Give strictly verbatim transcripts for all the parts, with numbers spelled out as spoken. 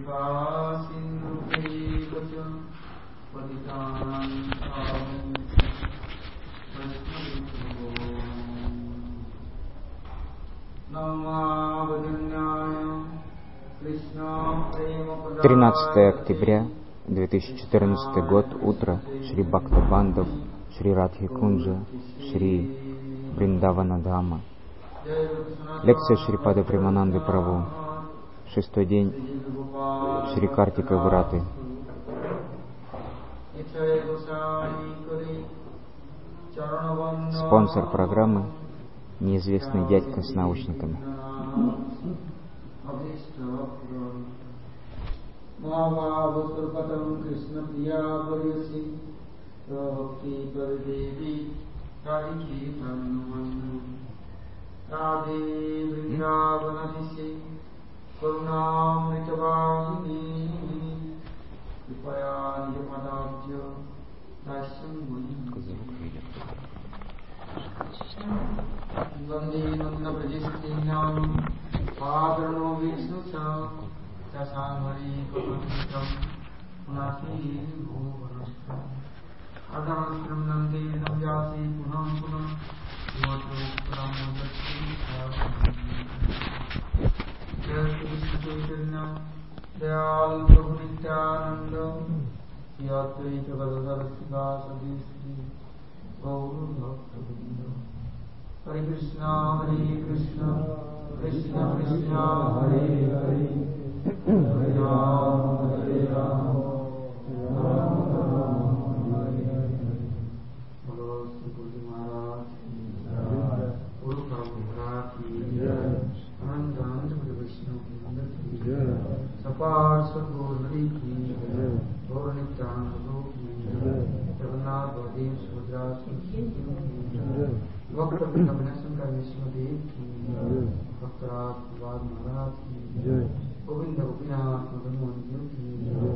тринадцатое октября две тысячи четырнадцатый год, утро, Шри Бхактабандав, Шри Радхи Кунджа, Шри Вриндавана Дхама. Лекция Шрипада Премананды Прабху. Шестой день Шри Картика Враты. Спонсор программы — неизвестный дядька с наушниками. Hare Krishna, Hare Krishna, Krishna Krishna, Hare Hare, Hare Rama, Hare Rama, Rama Rama, Hare Hare. Bolo Shri Guru Maharaj ki jai, Guru Parampara ki jai, Anand Anand Guru Vishnu ki jai, Sapar Sadguru Hari ki jai, Gaur Nityanand Guru ki jai, Jagannath Baladev Subhadra ki jai, वक्त संकर विष्णुदेव की भक्तराज विवाद महाराज की गोविंद गोपीनाथ मदन मोहन जी की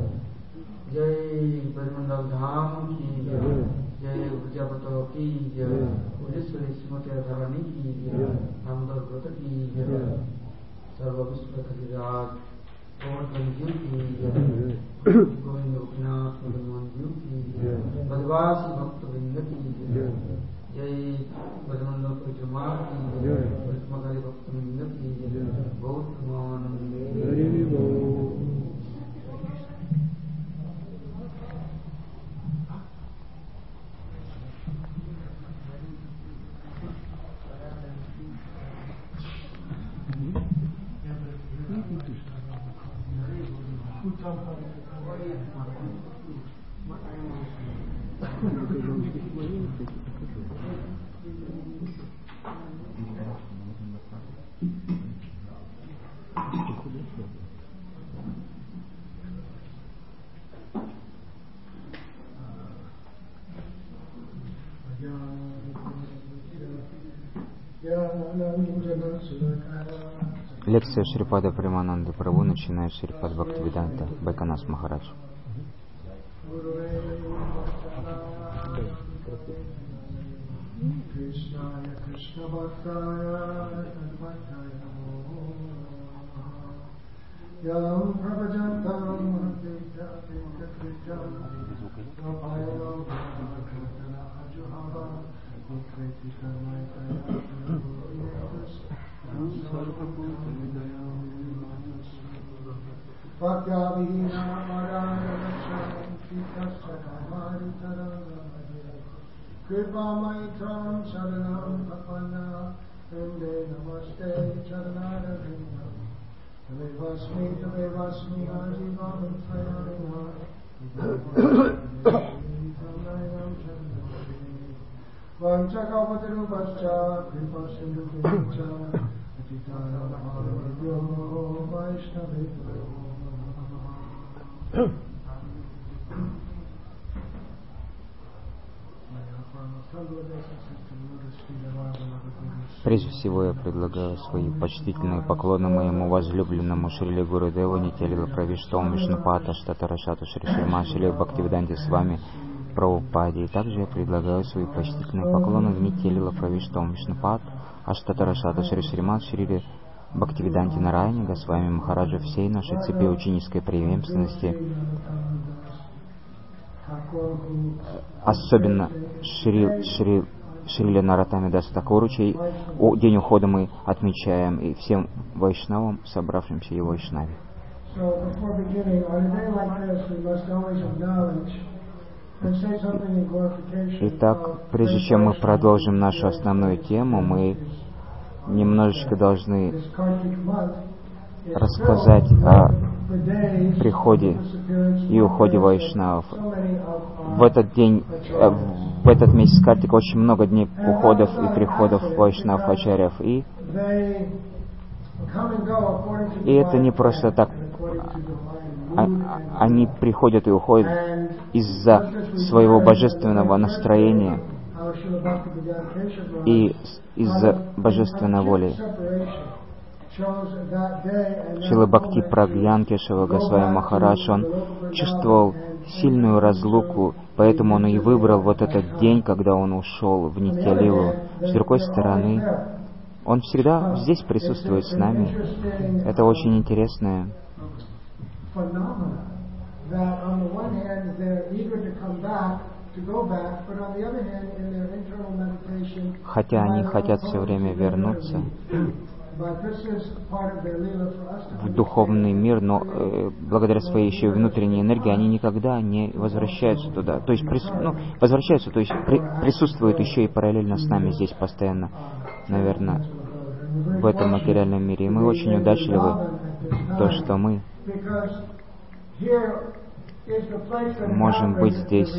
जय, ब्रजमंडल धाम की जय, जय प्रजापत की जय, उजेश्वरी श्रीमती राधारानी की जय, दामोदर व्रत की जय, सर्व विश्व खिराज गोवर्धन जी की जय, गोविंद गोपीनाथ मदन मोहन जी की जय, ब्रजवासी भक्त वृंद की जय, जय ब्रजमंडल परिक्रमा की जय, परिक्रमाकारी भक्त वृंद की जय, गौतमानंद हरि बोल। Лекция Шрипада Премананды Прабху, начиная с Шрипад Бхактивиданта Байканас Махарадж. Kripamaitam sharanam apana Vinde namaste charanarabindam Tavevasmi tavevasmi ajivam trayarina Vanchakavatirupacha kripasindhukincha Atitana mahavibhyo vaishnavibhyo. Прежде всего я предлагаю свои почтительные поклоны моему возлюбленному Шриле Гурудеву Нитялила Правиштом Вишнупата Штатарашату Шри Шриман Шриле Бхактивиданте с вами Прабхупаде. И также я предлагаю свои почтительные поклоны Нитялила Правиштом Вишнупат Аштатарашату Шри Шриман Шриле Бхактивиданти Нараяне Госвами Махараджа всей нашей цепи ученической преемственности, особенно Шри, Шри, Шрила Нароттама Даса Такуру, чей день ухода мы отмечаем, и всем вайшнавам, собравшимся и вайшнаве. Итак, прежде чем мы продолжим нашу основную тему, мы немножечко должны рассказать о приходе и уходе вайшнавов. В этот день, в этот месяц Картика очень много дней уходов и приходов вайшнав ачарьев, и, и это не просто так. Они приходят и уходят из-за своего божественного настроения и из-за божественной воли. Шрила Бхакти Прагьян Кешава Госвами Махарадж, он чувствовал сильную разлуку, поэтому он и выбрал вот этот день, когда он ушел в Нитья-лилу. С другой стороны, он всегда здесь присутствует с нами. Это очень интересное. Хотя они хотят все время вернуться в духовный мир, но э, благодаря своей еще и внутренней энергии они никогда не возвращаются туда. То есть прис, ну, возвращаются, то есть при, присутствуют еще и параллельно с нами здесь постоянно, наверное, в этом материальном мире. И мы очень удачливы, то, что мы можем быть здесь.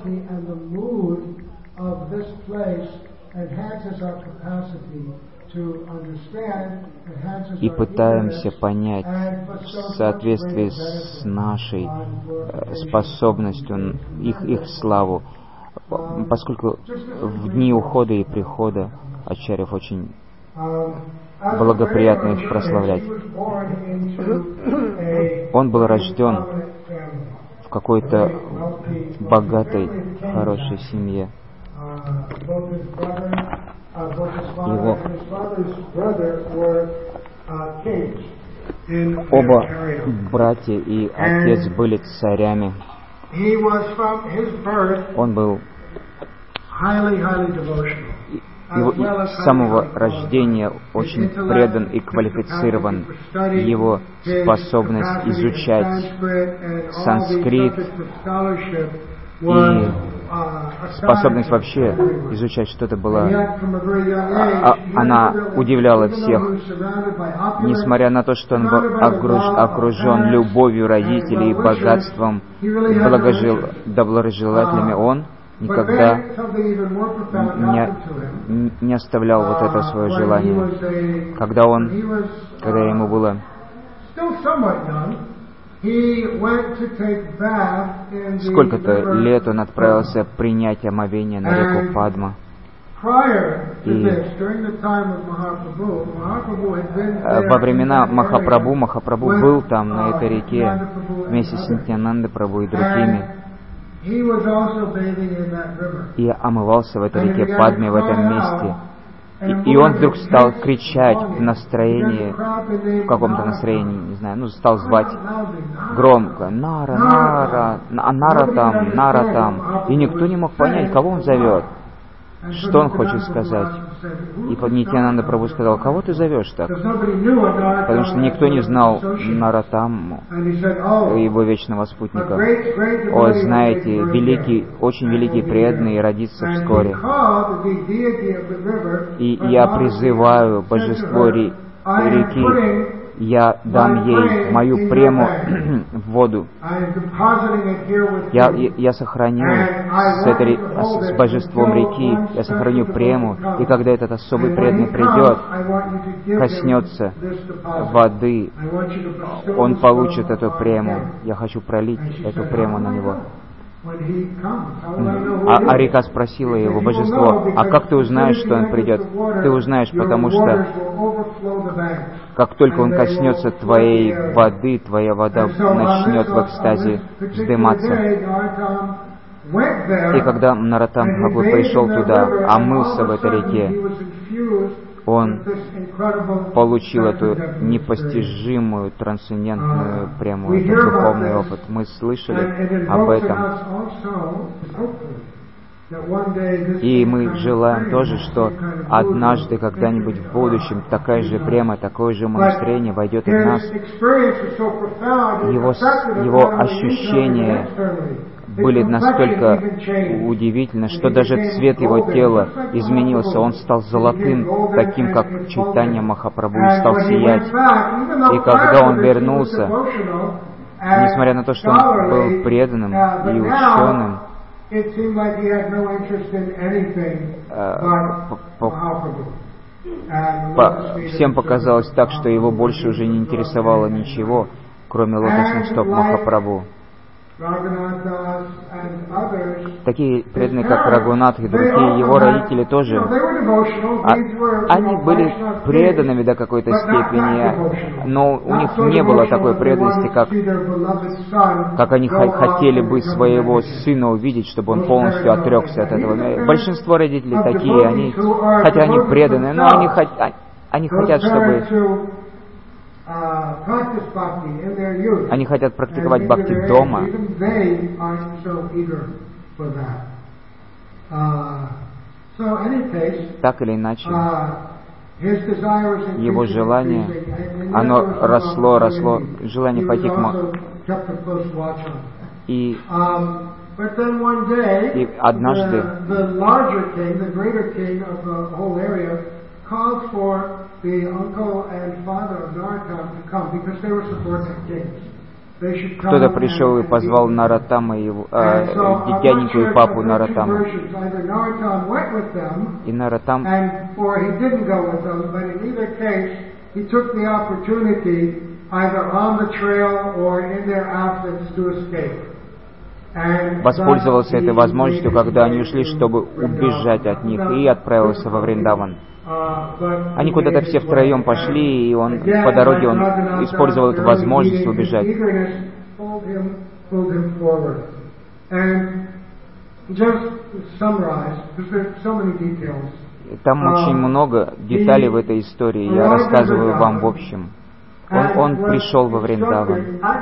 И пытаемся понять в соответствии с нашей способностью их, их славу, поскольку в дни ухода и прихода ачарьев очень благоприятно их прославлять. Он был рожден в какой-то богатой, хорошей семье. Его оба братья и отец были царями. Он был его, с самого рождения очень предан и квалифицирован. Его способность изучать санскрит и способность вообще изучать что-то была, а, она удивляла всех. Несмотря на то, что он был окруж, окружен любовью родителей, богатством, благожел, доброжелателями, он никогда не, не оставлял вот это свое желание. Когда он, когда ему было сколько-то лет, он отправился принять омовение на реку Падма. И во времена Махапрабху, Махапрабху был там, на этой реке, вместе с Нитьянанда Прабху и другими. И омывался в этой реке Падме, в этом месте. И, и он вдруг стал кричать в настроении, в каком-то настроении, не знаю, ну, стал звать громко: «Нара, Нара, Нара там, Нара там». И никто не мог понять, кого он зовет, что он хочет сказать. И Нитьянанда Прабху сказал: «Кого ты зовешь так?» Потому что никто не знал Нароттаму, его вечного спутника. О, знаете, великий, очень великий преданный родится вскоре. И я призываю божество реки, я дам ей мою прему в воду. Я, я, я сохраню с, этой, с божеством реки, я сохраню прему, и когда этот особый преданный придет, коснется воды, он получит эту прему. Я хочу пролить эту прему на него. А, а река спросила его, божество: «А как ты узнаешь, что он придет?» Ты узнаешь, потому что как только он коснется твоей воды, твоя вода начнет в экстазе вздыматься. И когда Нароттама Прабху пришел туда, омылся в этой реке, он получил эту непостижимую, трансцендентную, прямую, этот духовный опыт. Мы слышали об этом. И мы желаем тоже, что однажды, когда-нибудь в будущем, такая же према, такое же умонастроение войдет и в нас. Его, его ощущения были настолько удивительны, что даже цвет его тела изменился. Он стал золотым, таким, как Чайтанья Махапрабху, и стал сиять. И когда он вернулся, несмотря на то, что он был преданным и ученым, всем показалось так, что его больше уже не интересовало ничего, кроме лотосных стоп Махапрабху. Такие преданные, как Рагунат и другие, его родители тоже, а, они были преданными до какой-то степени, но у них не было такой преданности, как, как они хотели бы своего сына увидеть, чтобы он полностью отрекся от этого. Большинство родителей такие, они, хотя они преданные, но они, они хотят, чтобы... Они хотят практиковать бхакти дома. Так или иначе, его желание, оно росло, росло, желание пойти к Маху. И, и однажды кто-то пришел и позвал Нароттама, его, э, дяденьку и папу Нароттама. И Нароттам воспользовался этой возможностью, когда они ушли, чтобы убежать от них, и отправился во Вриндаван. Они куда-то все втроем пошли, и он по дороге он использовал эту возможность убежать. Там очень много деталей в этой истории, я рассказываю вам в общем. Он, он пришел во Вриндаван.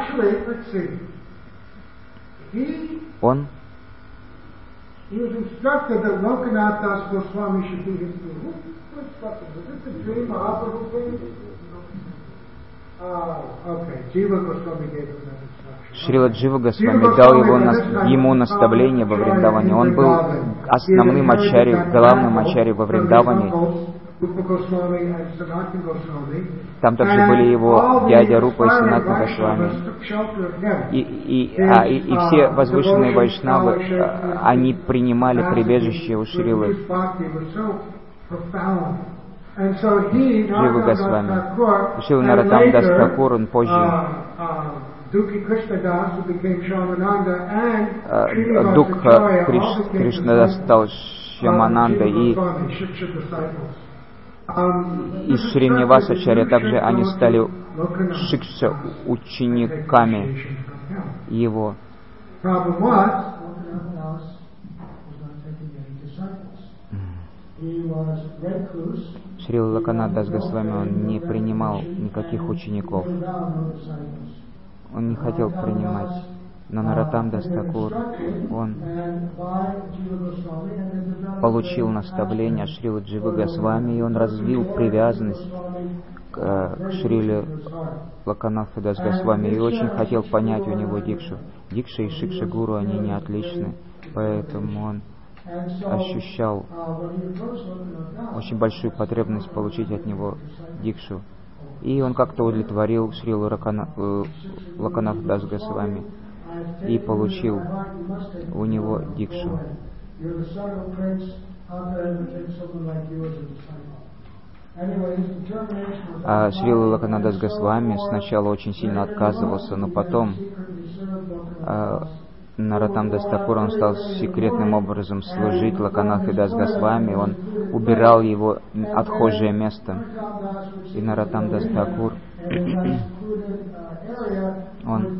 Он He was instructed that Lokanath Das Goswami should be his guru. Who instructed? Was this a dream Mahaprabhu gave? Ah, okay. Jiva Goswami gave him that instruction. Шрила Джива Госвами дал его, ему наставление во Вриндаване. Он был основным ачарьей, главным ачарьей во Вриндаване. Там также были его дядя Рупа и Санатана Госвами. И, и, а, и, и все возвышенные вайшнавы, они принимали прибежище у Шрилы Дживы Госвами. Шрила Нароттам Дас Такур, он позже Дукха Кришнадас стал Шьямананда, и из Шринивасачарья также они стали шикша учениками его. Шрила Локанат Дас Госвами, он не принимал никаких учеников. Он не хотел принимать. Но Нароттам Дас Такур, он получил наставление от Шрилы Дживы Госвами, и он развил привязанность к, к Шриле Локанатху Дас Госвами, и очень хотел понять у него дикшу. Дикша и Шикша Гуру, они не отличны, поэтому он ощущал очень большую потребность получить от него дикшу. И он как-то удовлетворил Шрилу Локанатху Дас Госвами и получил у него дикшу. А Шрила Локанат Дас Госвами сначала очень сильно отказывался, но потом а, Нароттам Дас Такур, он стал секретным образом служить Локанатху Дас Госвами, он убирал его отхожее место. И Нароттам Дас Такур, он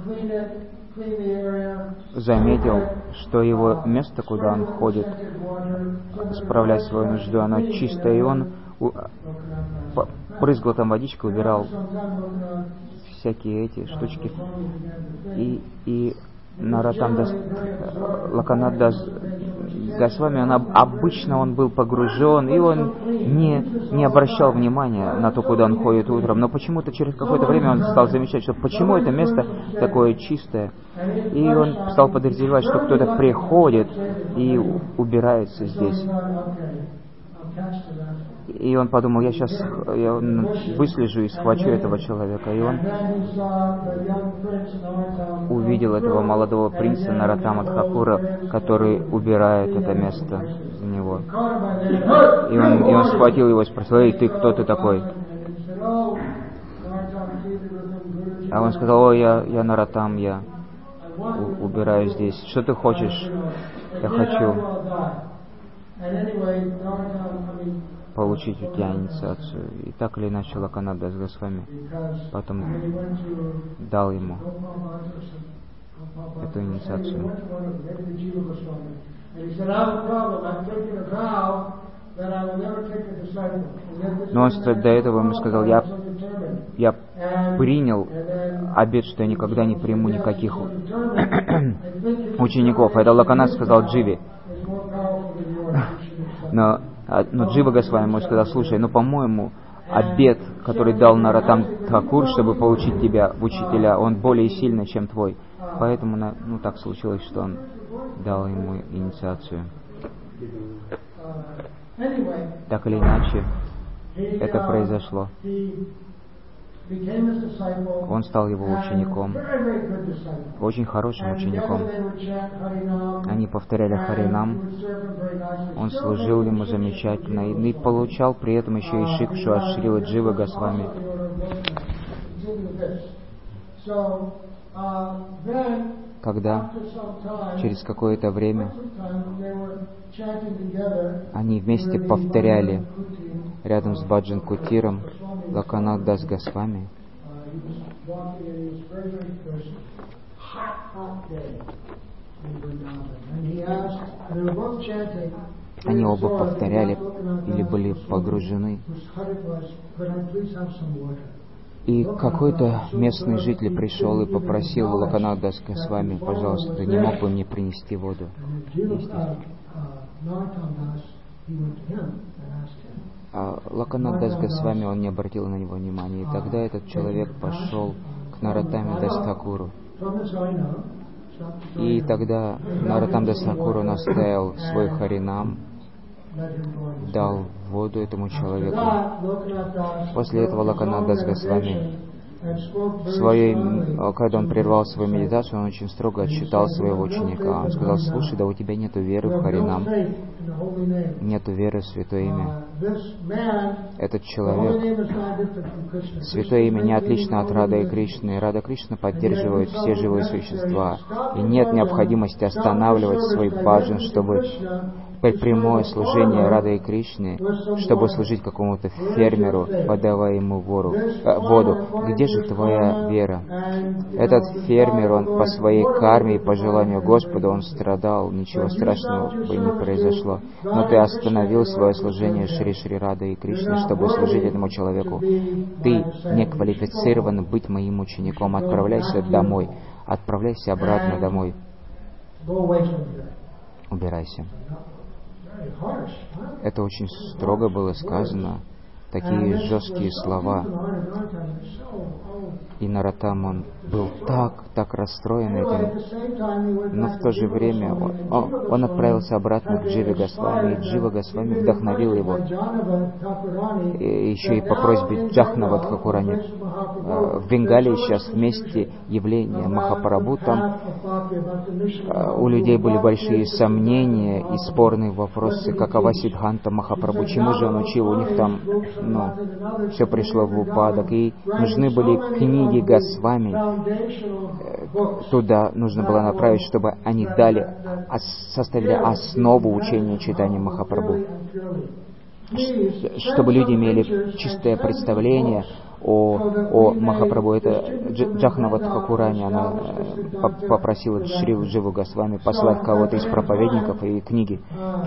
заметил, что его место, куда он ходит справлять свою нужду, оно чистое, и он у, по, брызгал там водичкой, убирал всякие эти штучки. И, и Нароттам Дас, Локанат Дас Госвами, он об, обычно он был погружен, и он не, не обращал внимания на то, куда он ходит утром. Но почему-то через какое-то время он стал замечать, что почему это место такое чистое. И он стал подозревать, что кто-то приходит и убирается здесь. И он подумал, я сейчас я выслежу и схвачу этого человека. И он увидел этого молодого принца Нароттама Тхакура, который убирает это место за него. И он, и он схватил его и спросил: эй, ты кто ты такой? А он сказал: о, я, я Нароттам, я у, убираю здесь. Что ты хочешь? Я хочу получить у тебя инициацию. И так или иначе Локанат Дас Госвами потом дал ему эту инициацию. Но он до этого ему сказал: я, я принял обет, что я никогда не приму никаких учеников. Это Локанат сказал Дживе. Но, но Джива Госвами ему сказал: слушай, ну, по-моему, обет, который дал Нароттам Тхакур, чтобы получить тебя в учителя, он более сильный, чем твой. Поэтому, ну, так случилось, что он дал ему инициацию. Так или иначе, это произошло. Он стал его учеником, очень хорошим учеником. Они повторяли Харинам, он служил ему замечательно и получал при этом еще и шикшу от Шрилы Дживы Госвами. Когда через какое-то время они вместе повторяли рядом с Баджан Кутиром Локанат Дас Госвами. Они оба повторяли или были погружены. И какой-то местный житель пришел и попросил Локанат Дас Госвами: пожалуйста, ты не мог бы мне принести воду? А Локанат Дас Госвами, он не обратил на него внимания. И тогда этот человек пошел к Нароттаме Дас Тхакуру. И тогда Нароттам Дас Тхакур наставил свой Харинам, дал воду этому человеку. После этого Локанат Дас Госвами, своей, когда он прервал свою медитацию, он очень строго отчитал своего ученика. Он сказал: слушай, да у тебя нету веры в Харинам, нету веры в Святое Имя. Этот человек, Святое Имя не отлично от Рады и Кришны. Рада Кришна поддерживает все живые существа. И нет необходимости останавливать свой баджан, чтобы прямое служение Рады и Кришны, чтобы служить какому-то фермеру, подавая ему вору, э, воду. Где же твоя вера? Этот фермер, он по своей карме и по желанию Господа, он страдал, ничего страшного бы не произошло. Но ты остановил свое служение Шри Шри Рады и Кришны, чтобы служить этому человеку. Ты не квалифицирован быть моим учеником. Отправляйся домой. Отправляйся обратно домой. Убирайся. Это очень строго было сказано, такие жесткие слова. И Нароттам, он был так, так расстроен этим. Но в то же время он, он, он отправился обратно к Дживе Госвами, и Джива Госвами вдохновил его. И еще и по просьбе Джахнава Тхакурани. В Бенгалии сейчас вместе явление Махапрабху, там у людей были большие сомнения и спорные вопросы, какова Сиддханта Махапрабху, чему же он учил, у них там, ну, все пришло в упадок, и нужны были книги Госвами, туда нужно было направить, чтобы они дали, составили основу учения читания Махапрабху, чтобы люди имели чистое представление о, о Махапрабху. Это Джахнава Тхакурани, она попросила Шрилу Дживу Госвами послать кого-то из проповедников и книги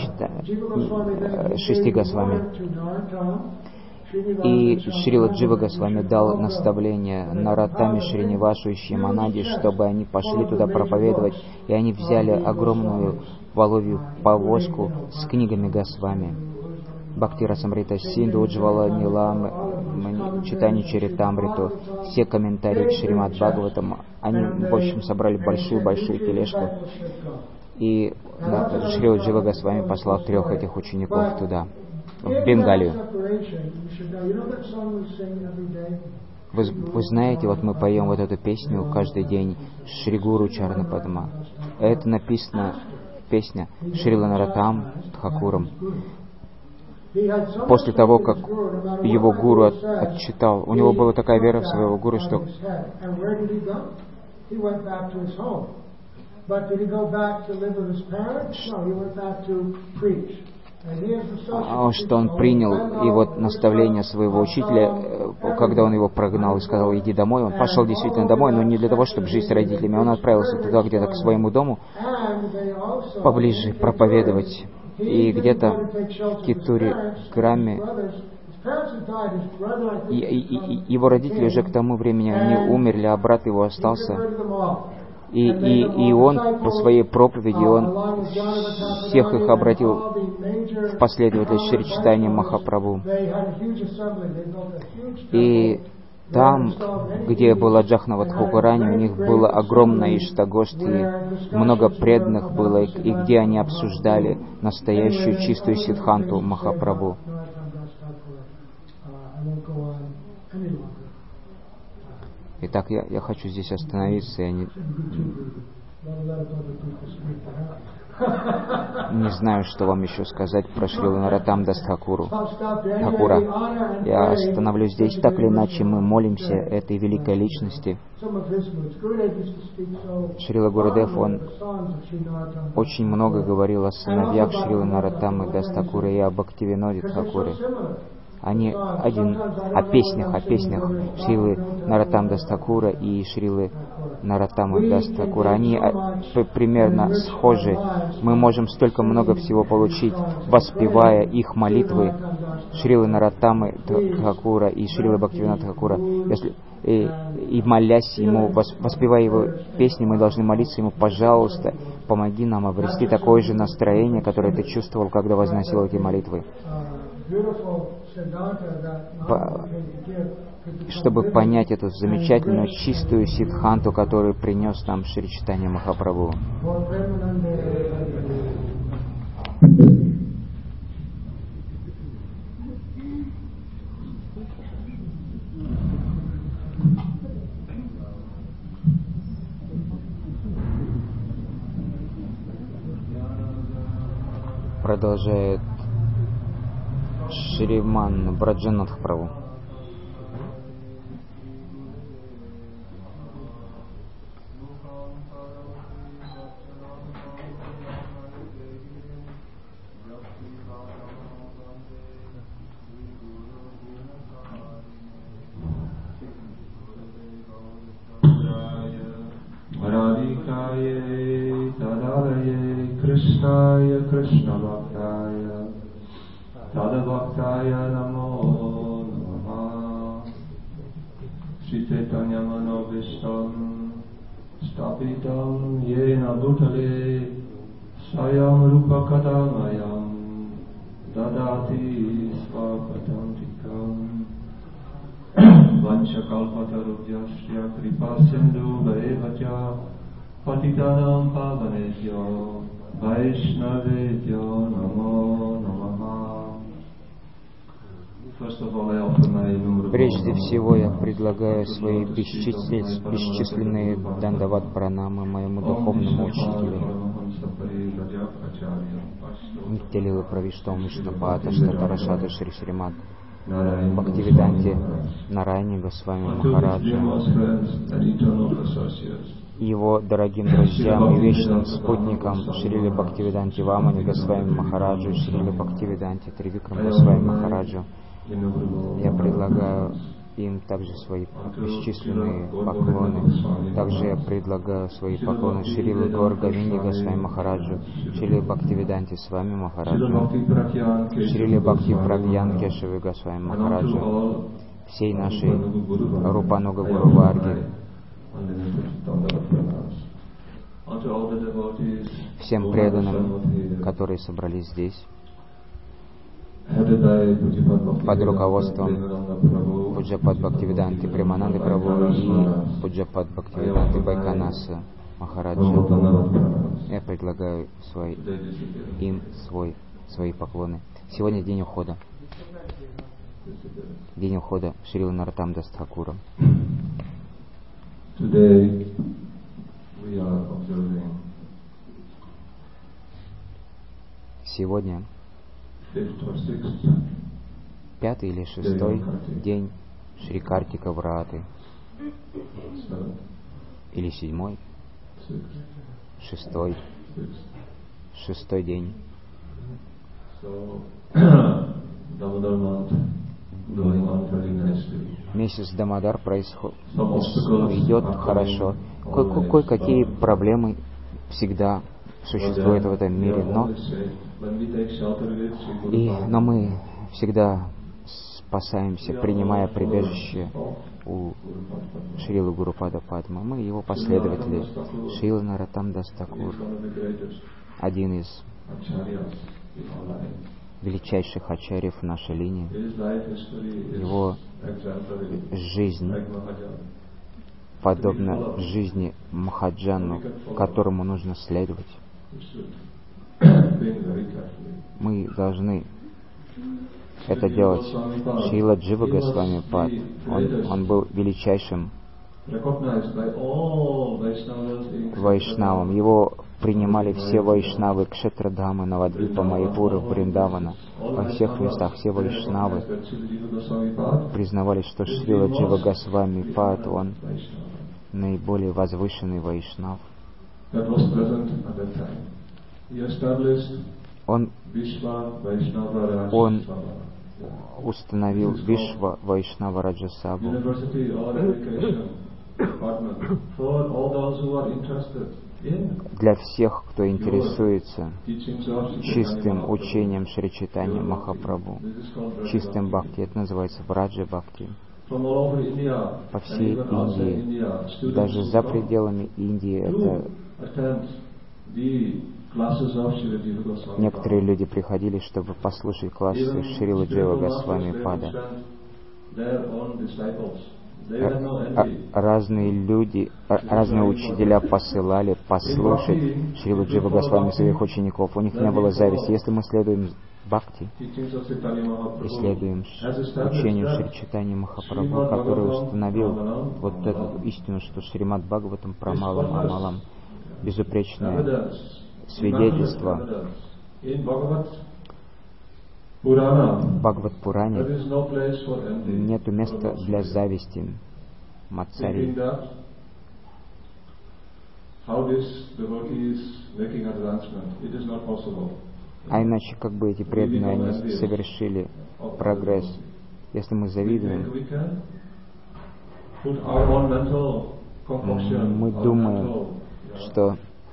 шести Госвами. И Шрила Джива Госвами дал наставление Нароттаме, Шринивасу и Шьяманаде, чтобы они пошли туда проповедовать, и они взяли огромную воловью повозку с книгами Госвами. Бхакти Расамрита Синду, Уджвала Нилам, Читани Чаритамриту, все комментарии к Шримад Бхагаватам, они, в общем, собрали большую-большую тележку. И да, Шрила Джива Госвами послал трех этих учеников туда, в Бенгалию. Вы, вы знаете, вот мы поем вот эту песню каждый день, Шри Гуру Чарна Падма. Это написано, песня Шрила Нароттам Тхакуром. После того, как его гуру от, отчитал, у него была такая вера в своего гуру, что что он принял и вот наставление своего учителя, когда он его прогнал и сказал: иди домой. Он пошел действительно домой, но не для того, чтобы жить с родителями. Он отправился туда, где-то к своему дому, поближе проповедовать. И где-то в Китуре Граме и, и, и, его родители уже к тому времени они умерли, а брат его остался. И, и, и он по своей проповеди, он всех их обратил в последователей Шри Чайтанья Махапрабху. И там, где была Джахнава Тхакурани, у них было огромное Иштагошти, много преданных было, и где они обсуждали настоящую чистую Сиддханту Махапрабху. Итак, я, я хочу здесь остановиться, я не, не знаю, что вам еще сказать про Шрилу Нароттам Дас Тхакуру. Тхакура. Я остановлюсь здесь. Так или иначе, мы молимся этой великой личности. Шрила Гурудев, он очень много говорил о сыновьях Шрилы Нароттамы Дас Тхакуры и о Бхактивиноде Тхакуре. Они один о песнях, о песнях Шрилы Нароттам Дас Тхакура и Шрилы Нароттамы Дас Тхакура. Они примерно схожи. Мы можем столько много всего получить, воспевая их молитвы Шрилы Нароттамы Тхакура и Шрилы Бхактивинода Тхакура. Если, и, и молясь ему, воспевая его песни, мы должны молиться ему: пожалуйста, помоги нам обрести такое же настроение, которое ты чувствовал, когда возносил эти молитвы. Чтобы понять эту замечательную чистую сиддханту, которую принес нам Шри Чайтанья Махапрабху. Продолжает Шриман Браджанатх Прабху. Radhikaye Tadaraye Krishnaya Krishna Bhaktaya Tadabhaktaya Namo Namaha Shri Chaitanya Manobishtam Stapitam Yena Bhutale Swayam Rupa Kadamayam Dadati Svapatantikam Vanchakalpatarubhyasya Kripa Sindhu Vaevacha Patitanam Pavanebhyo Vaishnavebhyo Namo Namaha. Прежде всего я предлагаю свои бесчисленные дандават пранамы моему духовному учителю Нитьялила Правиштам Вишнупада Штатарашата Шри Шримад Бхактивиданте Нарайани Госвами Махараджа, его дорогим друзьям и вечным спутникам Шриле Бхактивиданте Вамани Госвами Махараджу, Шриле Бхактивиданте Тривикрам Госвами Махараджу. Я предлагаю им также свои бесчисленные поклоны. Также я предлагаю свои поклоны Шриле Гаур Говинде Госвами Махараджу, Шриле Бхактивиданте Свами Махараджу, Шриле Бхакти Прагьян Кешаве Госвами Махараджу, всей нашей Рупануга Гуру Варги, всем преданным, которые собрались здесь, под руководством Пуджапад Бхактивиданты Премананды Прабху и Пуджапад Бхактивиданты Байканаса Махараджа. Я предлагаю свой, им свой, свои поклоны. Сегодня день ухода. День ухода Шрилы Нароттам-дас Тхакура. Сегодня пятый или шестой день Шри Картика Враты. Или седьмой? Шестой. Шестой день. Месяц Дамодар происходит, идет хорошо. Кое-какие проблемы всегда существуют в этом мире, но, и, но мы всегда спасаемся, принимая прибежище у Шрилы Гурупада Падма. Мы его последователи. Шрила Нароттам-дас Тхакур, один из величайших ачарьев в нашей линии. Его жизнь подобна жизни Махаджану, которому нужно следовать. Мы должны это делать. Шрила Джива Госвами Пад, он, он был величайшим вайшнавом. Его принимали все вайшнавы Кшетрадхамы, Навадвипа, Майяпура, Вриндавана. Во всех местах все вайшнавы признавали, что Шрила Джива Госвами Пад, он наиболее возвышенный вайшнав. Он, он установил Вишва Вайшнава Раджасабу. Для всех, кто интересуется чистым учением Шри Чайтанья Махапрабху, чистым бхакти, это называется Враджа Бхакти. По всей Индии, даже за пределами Индии, это некоторые люди приходили, чтобы послушать классы Шрилы Джива Госвами Пада. Разные люди, разные учителя посылали послушать Шрилу Джива Госвами своих учеников. У них не было зависти. Если мы следуем Бхакти и следуем учению Шри Чайтаньи Махапрабху, который установил вот эту истину, что Шримад Бхагаватам Прамалам Амалам, безупречное свидетельство в Бхагават-пуране, нету места для зависти, мацари. А иначе, как бы эти преданные, они совершили прогресс. Если мы завидуем, мы думаем, что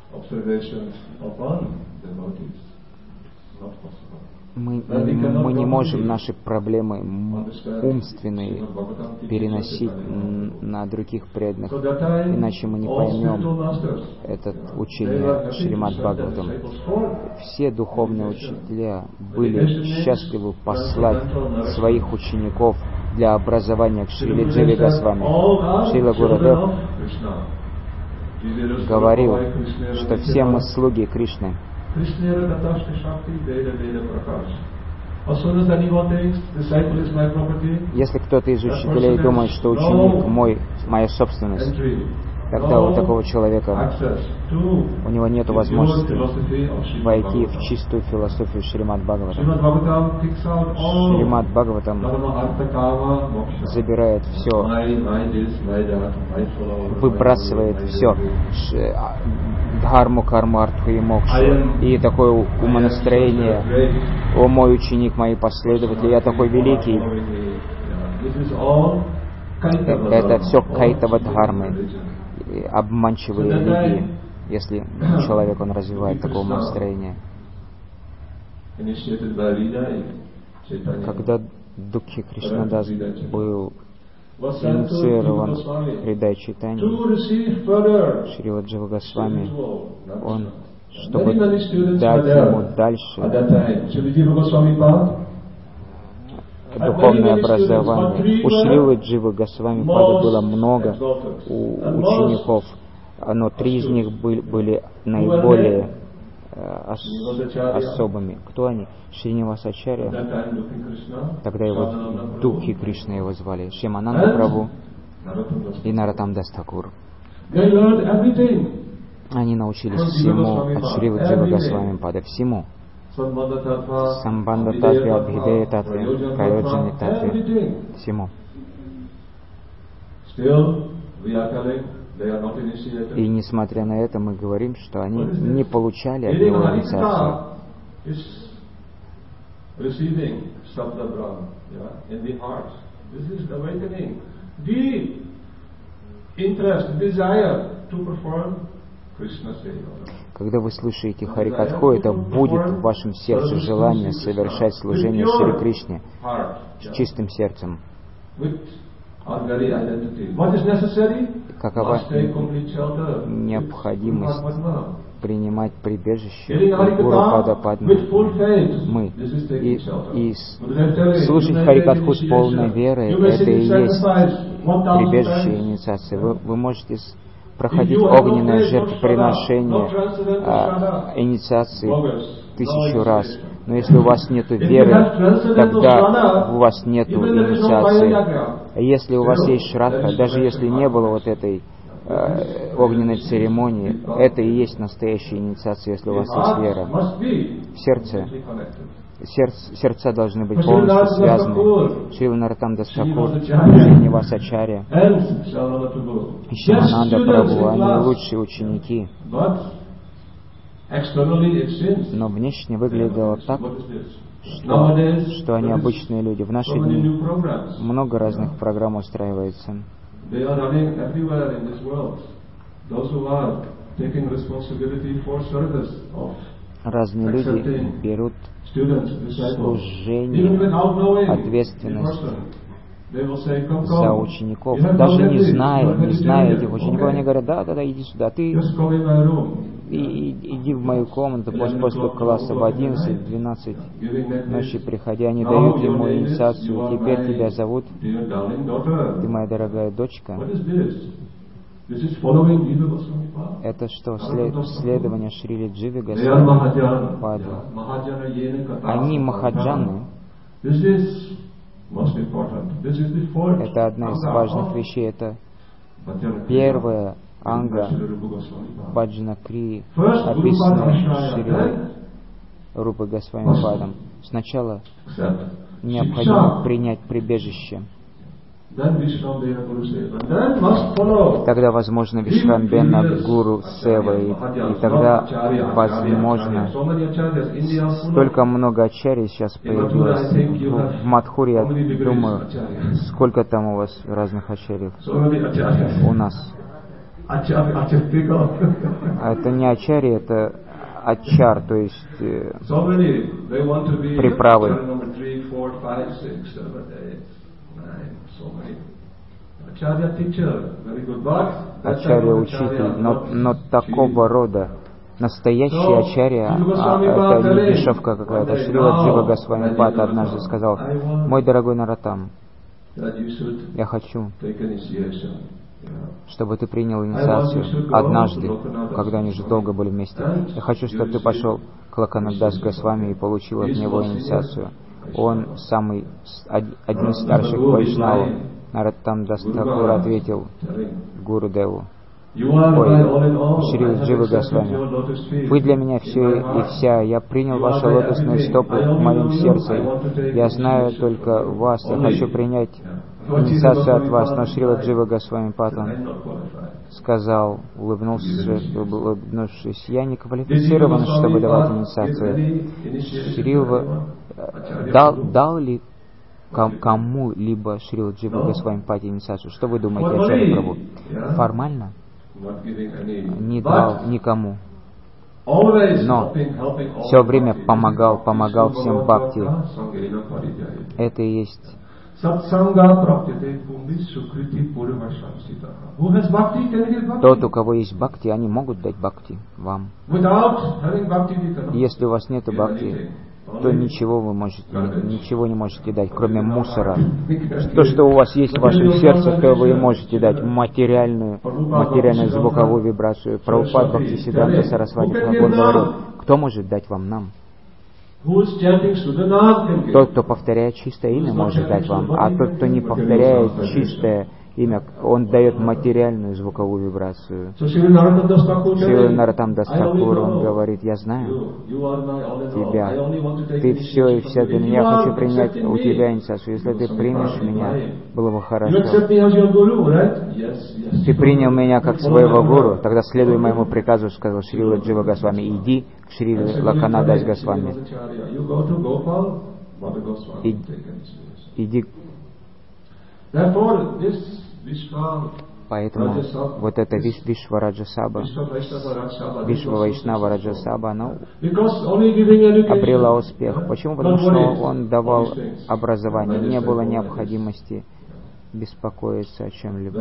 мы, мы не можем наши проблемы умственные переносить на других преданных, иначе мы не поймем это учение Шримад Бхагаватам. Все духовные учителя были счастливы послать своих учеников для образования к Шриле Дживе Госвами. Шрила Гурудев говорил, что все мы слуги Кришны. Если кто-то из учителей думает, что ученик мой, моя собственность, тогда у такого человека, у него нет возможности войти в чистую философию Шримад Бхагаватам. Шримад Бхагаватам забирает все, выбрасывает все, дхарму, карму, артху и мокшу. И такое умонастроение: «О мой ученик, мои последователи, я такой великий». Это все кайтава дхармы, обманчивые религии, если человек, он развивает такого настроения. Когда Дукхи Кришнадас был инициирован Хридай Чайтаньи, Шрила Джива Госвами, он, чтобы дать ему дальше духовное образование. У Шрилы Дживы Госвами Пада было много у учеников, но три из них были, были наиболее ос, особыми. Кто они? Шринивасачарья, тогда его Дукхи Кришна его звали, Шримананда Прабху и Нароттам Дас Тхакур. Они научились всему от Шрилы Дживы Госвами Пада, всему. Самбандха Татве, Абхидея Татве, Прайоджани Татве, всему. И несмотря на это, мы говорим, что они не получали от него инициацию. Когда вы слушаете Харикатху, это будет в вашем сердце желание совершать служение Шри Кришне с чистым сердцем. Какова необходимость принимать прибежище Гуру Пада Падмы? Мы. И, и слушать Харикатху с полной верой, это и есть прибежище и инициация. Вы, вы можете проходить огненное жертвоприношение а, инициации тысячу раз. Но если у вас нет веры, тогда у вас нет инициации. А если у вас есть шрадха, даже если не было вот этой э, огненной церемонии, это и есть настоящая инициация, если у вас есть вера. В сердце, сердце сердца должны быть полностью связаны. Шрила Нароттам Дас Тхакур, Шринивасачарья и Шримананда Прабху, они лучшие ученики. Но внешне выглядело так, что, что они обычные люди. В наши дни много разных программ устраивается. Разные люди берут служение, ответственность за учеников. Даже не зная, не зная этих учеников, они говорят: да, да, да, иди сюда, ты и, и, иди в мою комнату после, после класса в одиннадцать-двенадцать ночи приходя, они дают ему инициацию. Теперь тебя зовут, ты моя дорогая дочка. Это что, след, следование Шриле Дживе Госвами Пада? Они махаджаны. Это одна из важных вещей. Это первая анга Баджана Крии, описанная Шрилой Рупой Госвами Падом. Сначала необходимо принять прибежище. Тогда возможно Вишвамбена Гуру Сева, и, и тогда возможно столько много ачарьи сейчас появилось. В Мадхуре, я думаю, сколько там у вас разных ачарьев у нас. А это не ачарьи, это ачар, то есть э, приправы. Ачарья учитель, но, но такого рода. Настоящий ачарья, а, это не дешевка какая-то. Шрила Джива Госвами Пад однажды сказал: мой дорогой Нароттам, я хочу, чтобы ты принял инициацию однажды, когда они же долго были вместе. Я хочу, чтобы ты пошел к Локанадас Госвами и получил от него инициацию. Он самый, один из старших вайшнавов. Нароттам Дас Тхакур ответил Гуру Деву: ой, Шрила Джива Госвами, вы для меня все и вся. Я принял ваши лотосные стопы в моем сердце. Я знаю только вас. Я хочу принять инициацию от вас. Но Шрила Джива Госвами Пад сказал, улыбнулся, улыбнувшись: я не квалифицирован, чтобы давать инициацию. Шрила дал, дал ли ком- кому-либо Шрила Джива Госвами Пати Нисаджу. Что вы думаете, Ачарья Прабху? Формально не дал никому, но все время помогал, помогал всем бхакти. Это и есть тот, у кого есть бхакти, они могут дать бхакти вам. Если у вас нет бхакти, то ничего вы можете, ничего не можете дать, кроме мусора. То, что у вас есть в вашем сердце, то вы можете дать материальную, материальную звуковую вибрацию. Прабхупад Бхактисиддханта Сарасвати Тхакур говорил, кто может дать вам нам? Тот, кто повторяет чистое имя, может дать вам, а тот, кто не повторяет чистое имя, он дает материальную звуковую вибрацию. Шрила Нароттам-дас Тхакур, он говорит, я знаю тебя, ты все и вся для меня, я хочу принять у тебя инициацию. Если ты примешь меня, было бы хорошо. Ты принял меня как своего гуру, тогда следуй моему приказу, сказал Шрила Джива Госвами, иди к Шриле Лакханадас Госвами. Иди. Поэтому вот эта Вишва Раджасаба, Вишва Вайшнава Раджасаба, она обрела успех. Почему? Потому что он давал образование, не было необходимости беспокоиться о чем-либо.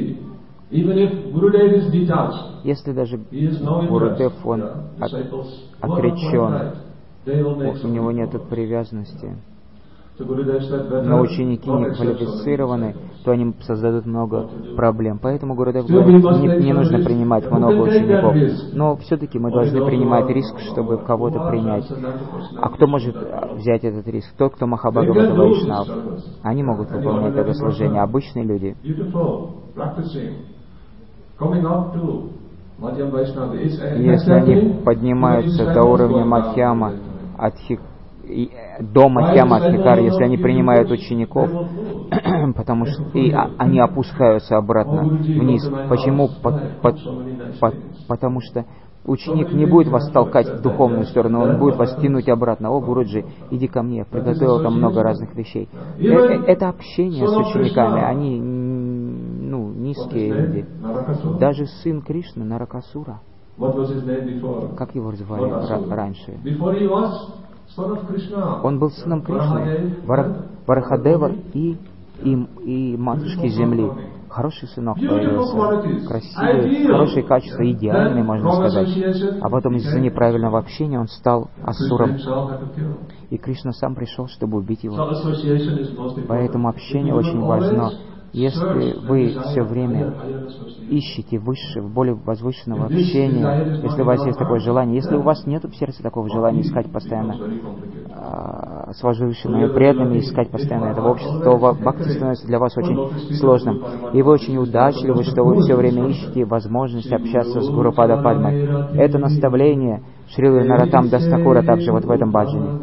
Если даже Гурудев, он от, отречен, у него нет привязанности, но ученики не квалифицированы, то они создадут много проблем. Поэтому Гурудев говорит, не, не нужно принимать много учеников. Но все-таки мы должны принимать риск, чтобы кого-то принять. А кто может взять этот риск? Тот, кто Махабхагавата Вайшнав. Они могут выполнять это служение. Обычные люди. Если они поднимаются до уровня Мадхьяма, Адхик, и до Мадхьяма Адхикар, если они принимают учеников, потому что и они опускаются обратно вниз. Почему? По, по, по, потому что ученик не будет вас толкать в духовную сторону, он будет вас тянуть обратно. О, Гуруджи, иди ко мне, приготовил там много разных вещей. Это общение с учениками, они ну, низкие люди. Даже сын Кришны, Наракасура, как его звали раньше? Он был сыном Кришны, Варахадева и, и, и матушки земли. Хороший сынок появился, красивый, хорошие качества, идеальный, можно сказать. А потом из-за неправильного общения он стал асуром. И Кришна сам пришел, чтобы убить его. Поэтому общение очень важно. Если вы все время ищете выше, более возвышенного общения, если у вас есть такое желание, если у вас нет в сердце такого желания искать постоянно а, с возвышенными преданными, искать постоянно этого общества, то бхакти становится для вас очень сложным. И вы очень удачливы, что вы все время ищете возможность общаться с Гуру Пада Падмой. Это наставление Шрилы Нароттам-дас Тхакура также вот в этом баджане.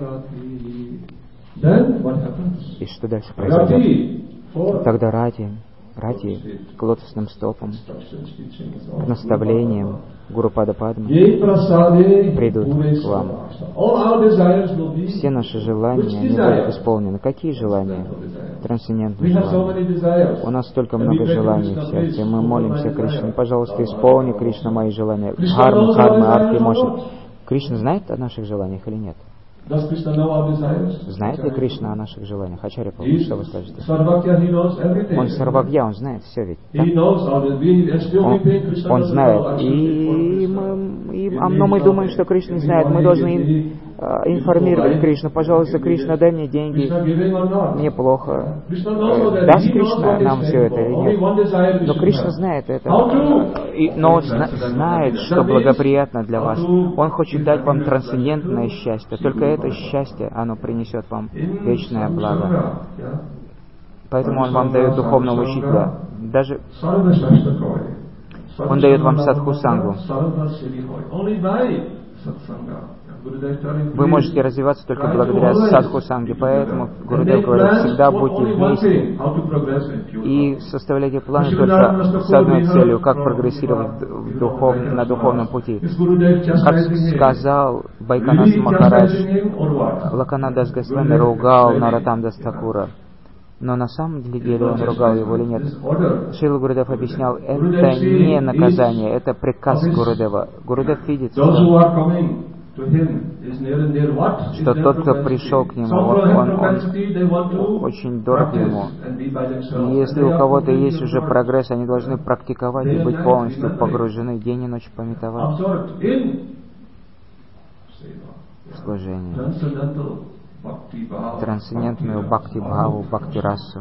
И что дальше произойдет? Тогда Рати, Рати к лотосным стопам, к наставлениям Гуру Пада Падмы придут к вам. Все наши желания не будут исполнены. Какие желания? Трансцендентные желания. У нас столько много желаний в сердце, и мы молимся Кришне. Пожалуйста, исполни, Кришна, мои желания. Дхарма, карма, арти, может. Кришна знает о наших желаниях или нет? Знает ли Кришна о наших желаниях? Ачарья Прабху, что вы скажете? Он Сарвагья, он знает все ведь. Да? Он, он знает. И мы, и, а, но мы думаем, что Кришна не знает. Мы должны а, информировать Кришну. Пожалуйста, Кришна, дай мне деньги. Мне плохо. Э, даст Кришна нам все это или нет? Но Кришна знает это. И, но он зна- знает, что благоприятно для вас. Он хочет дать вам трансцендентное счастье. Только это счастье, оно принесет вам вечное благо. Поэтому он вам дает духовного учителя. Даже он дает вам садхусангу. Вы можете развиваться только благодаря садхусанге. Поэтому Гурудев говорит, всегда будьте вместе и составляйте планы только с одной целью, как прогрессировать в духов, на духовном пути. Как сказал Байканат Махарадж, Лакханадас Госвами ругал Нароттам-дас Тхакура. Но на самом деле он ругал его или нет? Шрила Гурудев объяснял, это не наказание, это приказ Гурудева. Гурудев видит, что, что тот, кто пришел к нему, он, он очень дорог ему. И если у кого-то есть уже прогресс, они должны практиковать и быть полностью погружены день и ночь пометовать в служение. Трансцендентную бхакти-бхаву, бхакти-расу.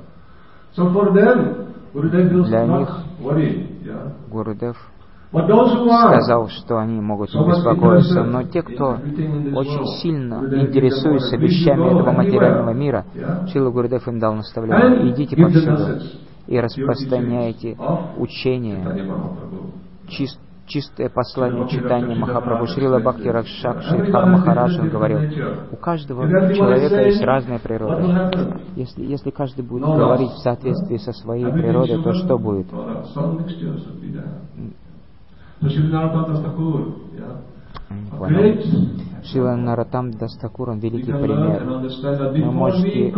Для них Гурудев сказал, что они могут не беспокоиться, но те, кто очень сильно интересуется вещами этого материального мира, Шрила Гурудев им дал наставление: идите повсюду и распространяйте учение, чист, чистое послание читания Махапрабху. Шрила Бхакти Ракшак Шридхар Махарадж говорил, у каждого человека есть разная природа. Если, если каждый будет говорить в соответствии со своей природой, то что будет? Понял. Шрила Нароттам Дас Такур, он великий пример. Вы можете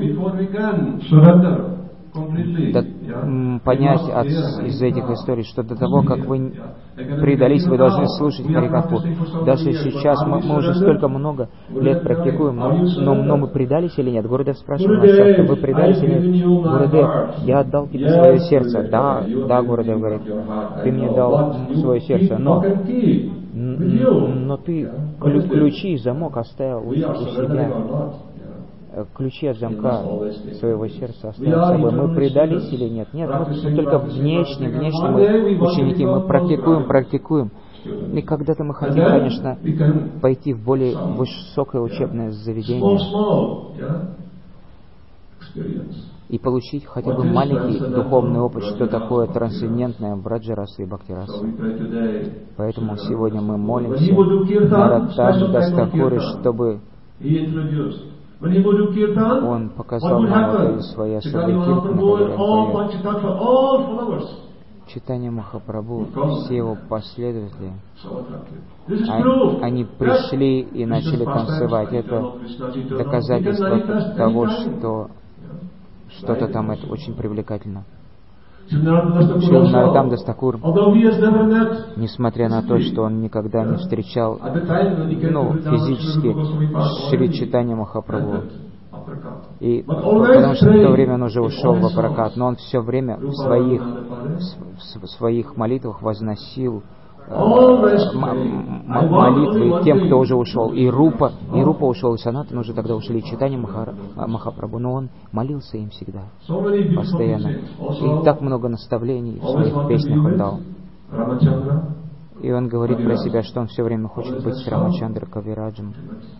да, понять от, из этих историй, что до того, как вы предались, вы должны слушать Харикатху. Даже сейчас мы, мы уже столько много лет практикуем, но, но, но мы предались или нет? Гурудев спрашивает нас часто, вы предались или нет? Гурудев, я отдал тебе свое сердце. Да, да, Гурудев говорит, ты мне дал свое сердце, но, но ты ключи и замок оставил у себя. Ключи от замка своего сердца оставил с собой. Мы предались или нет? Нет, мы только внешне, внешне мы ученики, мы практикуем, практикуем. И когда-то мы хотим, конечно, пойти в более высокое учебное заведение и получить хотя бы маленький духовный опыт, что такое трансцендентное Браджараса и Бхактираса. Поэтому сегодня мы молимся Нароттам Дас Такуре, чтобы он показал нам это из своей особой киртаны, читание Махапрабху, все его последователи, они, они пришли и начали танцевать. Это доказательство того, что что-то там это очень привлекательно. Шрила Нароттам Дас Такур, несмотря на то, что он никогда не встречал, ну, физически Шри Чайтанья Махапрабху, и, потому что в то время он уже ушел в Апракат, но он все время в своих, в своих молитвах возносил молитвы тем, кто уже ушел. И Рупа, и Рупа ушел, и Санатан уже тогда ушли, и Чайтанья Махапрабху, но он молился им всегда, постоянно. И так много наставлений в своих песнях он дал. И он говорит про себя, что он все время хочет быть с Рамачандра Кавираджем.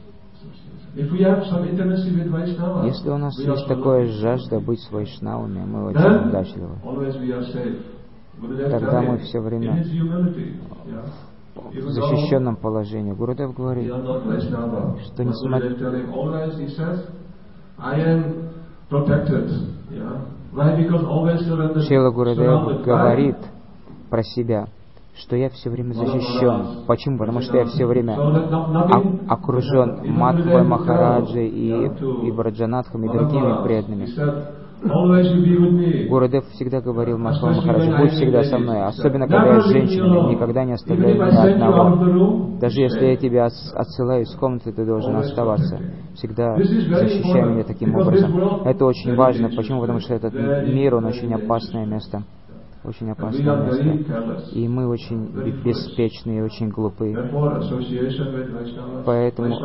Если у нас есть такая жажда быть с вайшнавами, мы очень удачливы. Тогда мы все время в защищенном положении. Гурудев говорит, что несмотря... Шрила Гурудев говорит про себя, что я все время защищен. Почему? Потому что я все время окружен Мадхвой Махараджей и, и Браджанатхами и другими преданными. Гурудев всегда говорил Мадхвой Махараджи, будь всегда со мной, особенно когда я с женщинами, никогда не оставляй меня одного. Даже если я тебя отсылаю из комнаты, ты должен оставаться. Всегда защищай меня таким образом. Это очень важно. Почему? Потому что этот мир, он очень опасное место. Очень опасное место. И мы очень беспечные и очень глупые. Поэтому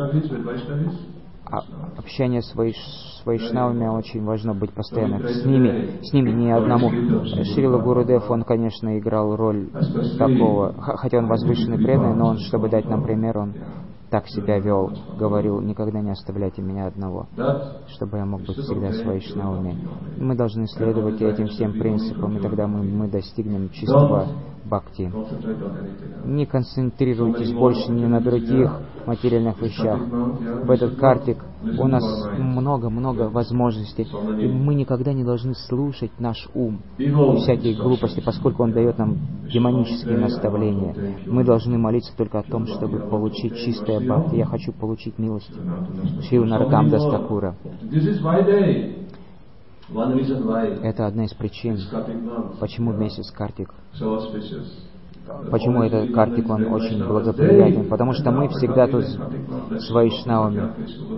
общение с вайшнавами очень важно быть постоянно с ними, с ними не одному. Шрила Гурудев, он, конечно, играл роль такого, хотя он возвышенный преданный, но он, чтобы дать нам пример, он так себя вел, говорил, никогда не оставляйте меня одного, чтобы я мог быть всегда с вайшнавами. Мы должны следовать этим всем принципам, и тогда мы, мы достигнем чистого бхакти. Не концентрируйтесь больше ни на других материальных вещах. В этот картик у нас много-много возможностей, и мы никогда не должны слушать наш ум и всякие глупости, поскольку он дает нам демонические наставления. Мы должны молиться только о том, чтобы получить чистое бхакти. Я хочу получить милость Шрила Нароттам Дас Такура. Это одна из причин, почему месяц Картик, почему этот Картик, он очень благоприятен, потому что мы всегда тут с вайшнавами.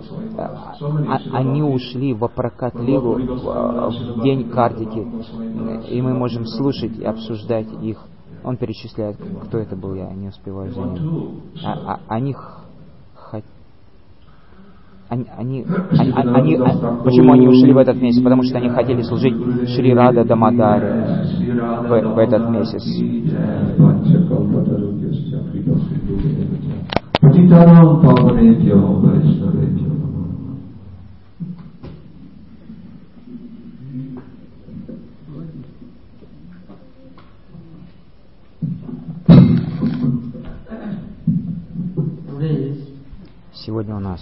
Они ушли в Апракат-лилу в день Картики, и мы можем слушать и обсуждать их. Он перечисляет, кто это был, я не успеваю за ним. А, а, они хотят... Они, они, они, они, они, почему они ушли в этот месяц? Потому что они хотели служить Шри Рада Дамадаре в, в этот месяц. Сегодня у нас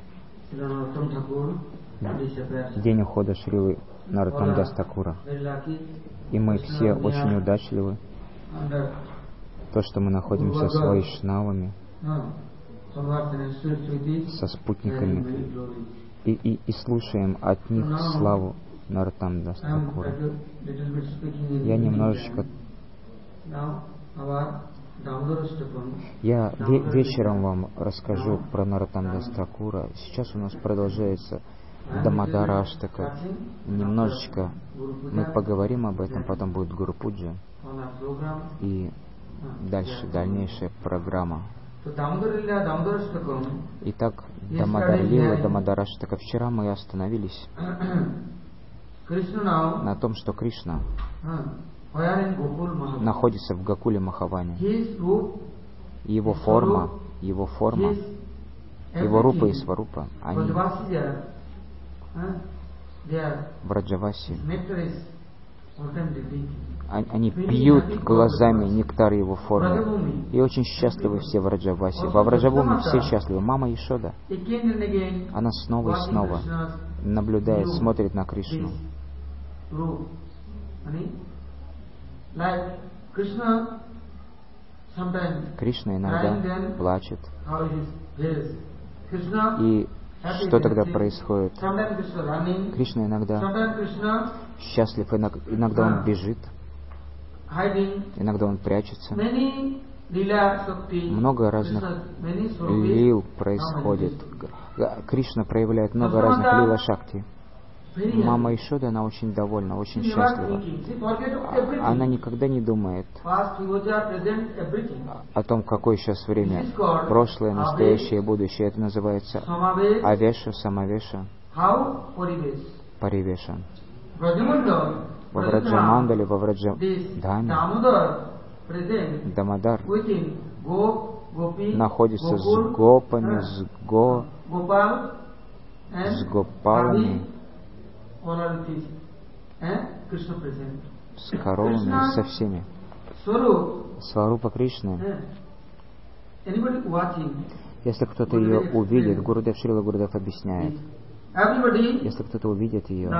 день ухода Шрилы Нароттам Дас Такура. И мы все очень удачливы. То, что мы находимся с вайшнавами, со спутниками, и, и, и слушаем от них славу Нароттам Дас Такура. Я немножечко... Я вечером вам расскажу про Нароттам Дас Такура. Сейчас у нас продолжается Дамодара Аштака. Немножечко мы поговорим об этом, потом будет Гуру Пуджа. И дальше, дальнейшая программа. Итак, Дамодар Лила, Дамодар Аштака. Вчера мы остановились на том, что Кришна находится в Гокуле Махаване. Его форма, его форма, его рупа и сварупа, они в Раджавасе. Они пьют глазами нектар его формы. И очень счастливы все в Раджавасе. Во Враджабуме все счастливы. Мама Ешода, она снова и снова наблюдает, смотрит на Кришну. Кришна иногда плачет. И что тогда происходит? Кришна иногда счастлив, иногда он бежит, иногда он прячется. Много разных лил происходит. Кришна проявляет много разных лила шакти. Мама Ешода, она очень довольна, очень счастлива. Она никогда не думает о том, какое сейчас время. Прошлое, настоящее, будущее. Это называется Авеша, Самавеша, Паривеша. Во Враджамандале, во Враджадхаме Дамодар находится с гопами, с го, с гопалами, с коровами, со всеми. Сварупа Кришны. Если кто-то ее увидит, Гурудев Шрила Гурудев объясняет, если кто-то увидит ее,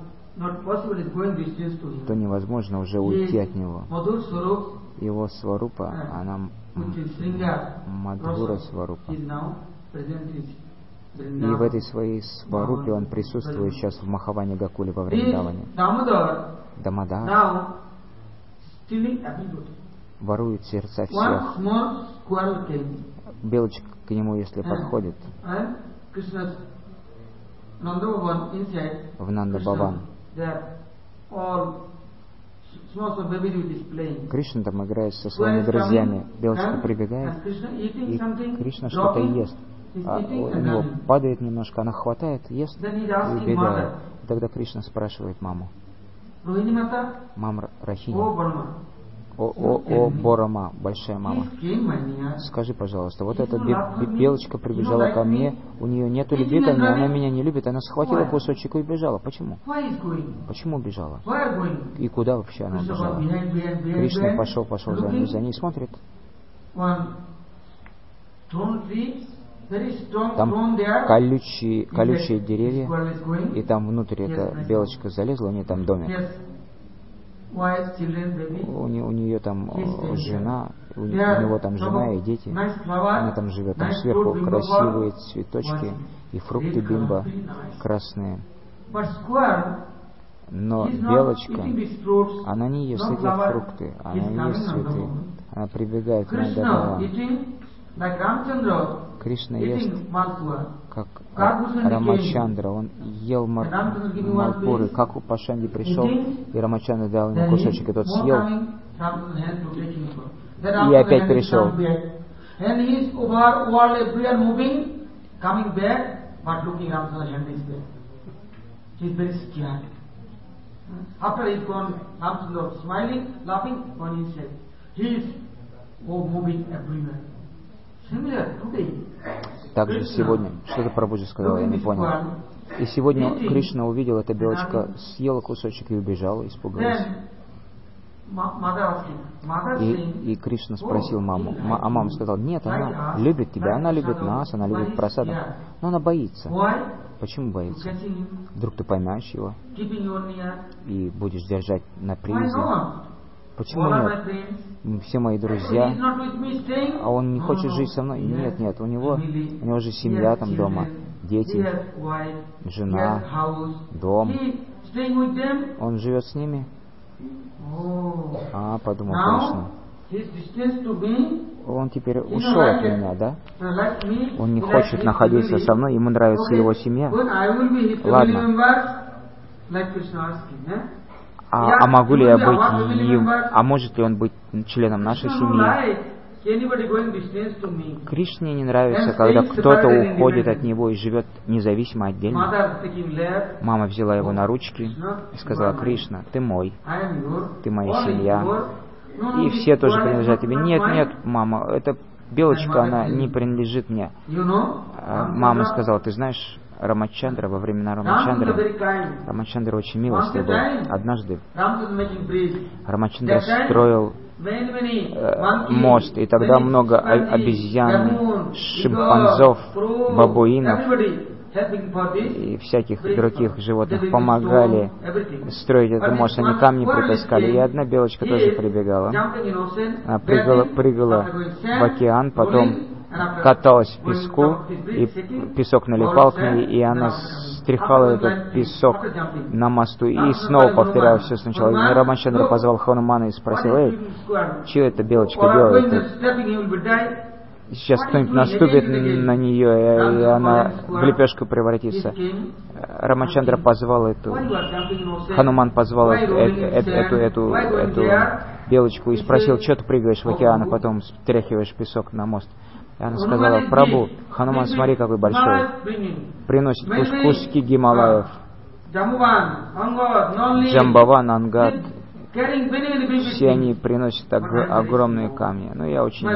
то невозможно уже уйти от него. Его сварупа, она Мадхура сварупа. И в этой своей сварупе он присутствует сейчас в Махаване Гокуле во Вриндаване. Дамодар ворует сердца всех. Белочка к нему, если подходит, в Нанда-Баван, Кришна там играет со своими друзьями. Белочка прибегает, и Кришна что-то ест. А у него падает немножко, она хватает, ест и убегает. И тогда Кришна спрашивает маму: «Мама Рахини, о, о, о, Борама, большая мама, скажи, пожалуйста, вот эта белочка прибежала ко мне, у нее нету любви ко мне, она меня не любит, она схватила кусочек и убежала. Почему? Почему убежала? И куда вообще она убежала?» Кришна пошел, пошел за ней, за ней смотрит. Там колючие, колючие деревья, и там внутрь эта белочка залезла, у нее там домик. У нее, у нее там жена, у, у него там жена и дети. Она там живет. Там сверху красивые цветочки и фрукты бимба красные. Но He is not белочка, eating these fruits, она не ест no эти flower. фрукты, она He is не coming ест on the цветы. moon. Она прибегает к Krishna Нандавалам. eating like Ramchandra, Кришна ест, eating Malpua. как Kadbhushan Рамачандра. Он ел мар- Ramchandra give you one Малпуры. piece. Как у Пашанди пришел, Eating. и Рамачандра дал ему Then кусочек, и he тот more съел. coming, Ramchandra hand to take him from. Then И after опять that, he пришел. come back. And he is over world everywhere moving, coming back, but looking Ramchandra hand is there. He is very scared. After he is gone, Ramchandra smiling, laughing, on his head. He is oh, moving everywhere. Similar today. Также сегодня, что-то про Буджи сказала, я не понял. И сегодня Кришна увидел, эта белочка съела кусочек и убежала, испугалась. И, и Кришна спросил маму, Ма- а мама сказала, нет, она любит тебя, она любит нас, она любит просадок, но она боится. Почему боится? Вдруг ты поймаешь его и будешь держать на привязи? Почему нет? Все мои друзья, а он не хочет жить со мной? Нет, нет, у него, у него же семья там дома, дети, жена, дом. Он живет с ними? А, подумал Кришна. Он теперь ушел от меня, да? Он не хочет находиться со мной, ему нравится его семья. Ладно. А, а могу ли я быть им? А может ли он быть членом нашей семьи? Кришне не нравится, когда кто-то уходит от него и живет независимо, отдельно. Мама взяла его на ручки и сказала, Кришна, ты мой, ты моя семья. И все тоже принадлежат тебе. Нет, нет, мама, эта белочка, она не принадлежит мне. А мама сказала, ты знаешь, Рамачандра, во времена Рамачандры, Рамачандра очень милостивый был. Однажды Рамачандра строил э, мост, и тогда много обезьян, шимпанзов, бабуинов и всяких других животных помогали строить этот мост. Они камни притаскали, и одна белочка тоже прибегала. Она прыгала, прыгала в океан, потом каталась в песку, и песок налипал к ней, и она стряхала этот песок на мосту, и снова повторяла все сначала. И Рамачандра позвал Ханумана и спросил, эй, что эта белочка делает? Сейчас кто-нибудь наступит на нее, и она в лепешку превратится. Рамачандра позвал эту, Хануман позвал эту, эту, эту, эту, эту белочку и спросил, что ты прыгаешь в океан, а потом стряхиваешь песок на мост. И она сказала, Прабху, Хануман, смотри, какой большой. Приносит кус куски Гималаев. Джамбаван, Ангад. Все они приносят ог- огромные камни. Но я очень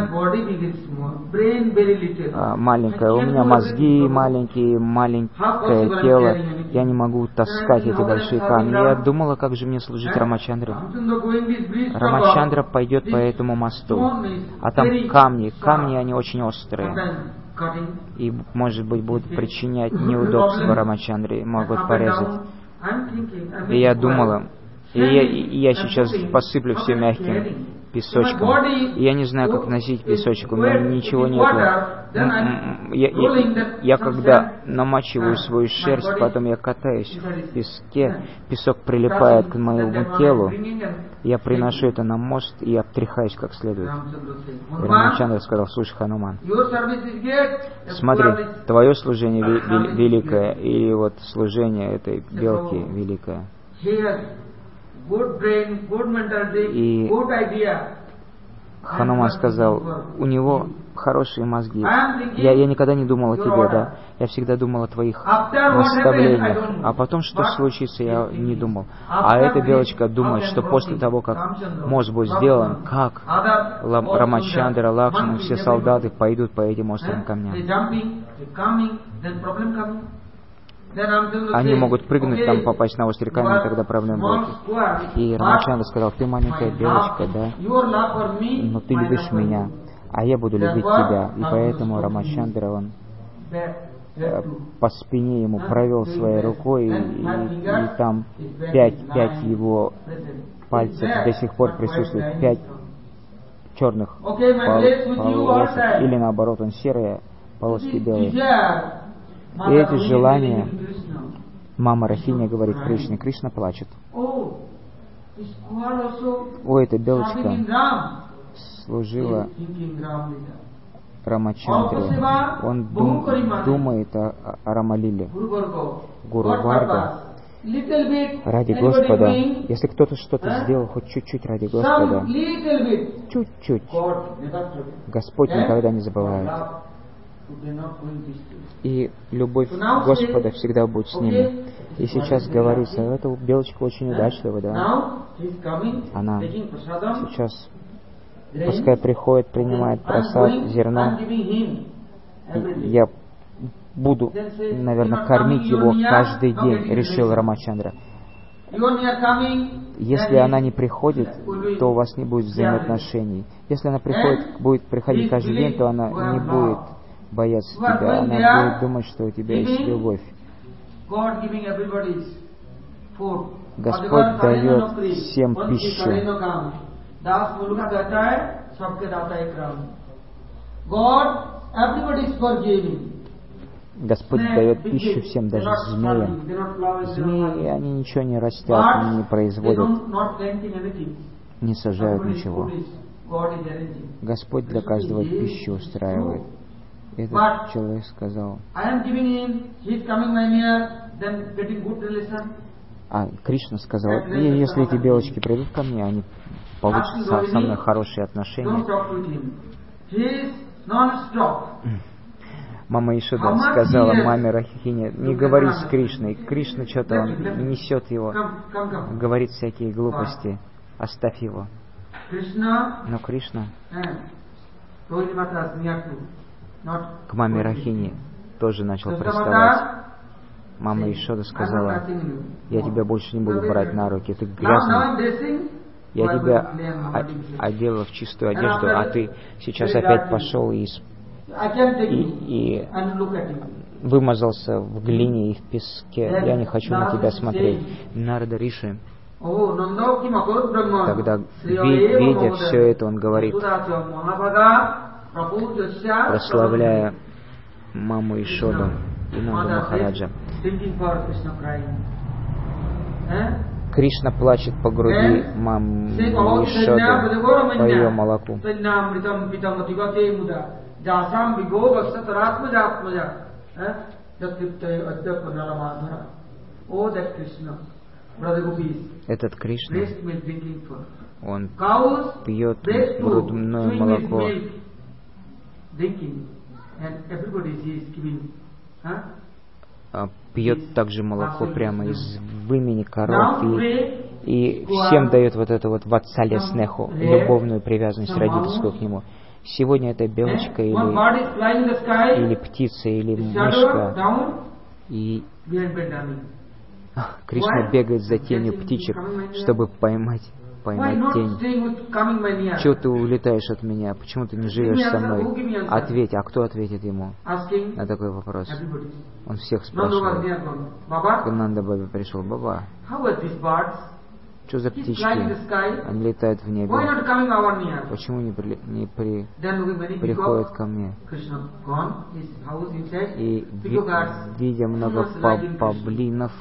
а, маленькая. У меня мозги маленькие, маленькое тело. Я не могу таскать эти большие камни. Я думала, как же мне служить Рамачандре. Рамачандра пойдет по этому мосту. А там камни. Камни, они очень острые. И, может быть, будут причинять неудобства Рамачандре. Могут порезать. И я думала, И я, и я сейчас посыплю все мягким песочком. И я не знаю, как носить песочек, у меня ничего нету. Я, я, я когда намачиваю свою шерсть, потом я катаюсь в песке, песок прилипает к моему телу, я приношу это на мост и обтряхаюсь как следует. И Рамачандра сказал, слушай, Хануман, смотри, твое служение ве- великое, и вот служение этой белки великое. И Хануман сказал, у него хорошие мозги. Я, я никогда не думал о тебе, да. Я всегда думал о твоих наставлениях. А потом, что случится, я не думал. А эта белочка думает, что после того, как мост будет сделан, как Лам- Рамачандра, Лакшман, все солдаты пойдут по этим острым камням. Они могут прыгнуть там, попасть на острый камень, тогда проблем будет. И Рамачандра сказал, ты маленькая белочка, да, но ты любишь меня, а я буду любить тебя. И поэтому Рамачандра, он э, по спине ему провел своей рукой, и, и, и там пять, пять его пальцев до сих пор присутствует, пять черных пол- полосок, или наоборот, он серые, полоски белые. И эти желания, Мама Рахиня говорит Кришне, Кришна плачет. Oh, this squirrel also О, эта serving белочка in Ram. служила He's thinking Ram Lila. Рамачандре. Он дум, думает о, о Рамалиле. Guru Varga. Гуру What Варга. purpose? Little bit. Ради anybody Господа. doing, Если кто-то что-то eh? сделал, хоть чуть-чуть ради Some Господа, little bit. чуть-чуть, God never forget. Господь Eh? никогда не забывает. Love to be not doing this to you. И любовь Господа всегда будет с ними. И сейчас говорится, эта белочка очень удачлива, да? Now he's coming, Она taking prasadam, сейчас, grain. пускай приходит, принимает I'm просад, going, зерно. I'm giving him every day. И я буду, наверное, кормить его каждый день, решил Рамачандра. You and me are coming, Если then она не приходит, то у вас не будет взаимоотношений. Если она приходит, будет приходить каждый день, то она не будет бояться тебя. Она будет думать, что у тебя есть любовь. God giving everybody's food. Господь дает всем пищу. God, everybody is forgiving. Господь дает пищу всем, даже змеям. Змеи, они ничего не растят, не производят, не сажают ничего. Господь для каждого пищу устраивает. Этот человек сказал, а Кришна сказал, и если эти белочки придут ко мне, они получат со, со мной хорошие отношения. Мама Ишода сказала маме Рахине, не говори с Кришной. Кришна что-то, он несет его, говорит всякие глупости. Оставь его. Но Кришна к маме Рахине тоже начал приставать. Мама Ишода сказала, я тебя больше не буду брать на руки, ты грязный. Я тебя одела в чистую одежду, а ты сейчас опять пошел и, и, и вымазался в глине и в песке. Я не хочу на тебя смотреть. Нарада Риши, тогда, видя все это, он говорит, прославляя маму Ишоду и Нанду Махараджа. Кришна плачет по груди мамы Ишоды, по ее молоку. Этот Кришна, он пьет грудное молоко. Пьет также молоко прямо из вымени коров и, и всем дает вот эту вот ватсалия снеху, любовную привязанность родительскую к нему. Сегодня это белочка или, или птица, или мышка. И Кришна бегает за тенью птичек, чтобы поймать, поймать тень. Чего ты улетаешь от меня? Почему ты не живешь со мной? Ответь. А кто ответит ему на такой вопрос? Он всех спрашивает. Когда Нанда Баба пришел, Баба, что за птички? Они летают в небе. Почему не, при, не при, приходят ко мне? И видя много павлинов,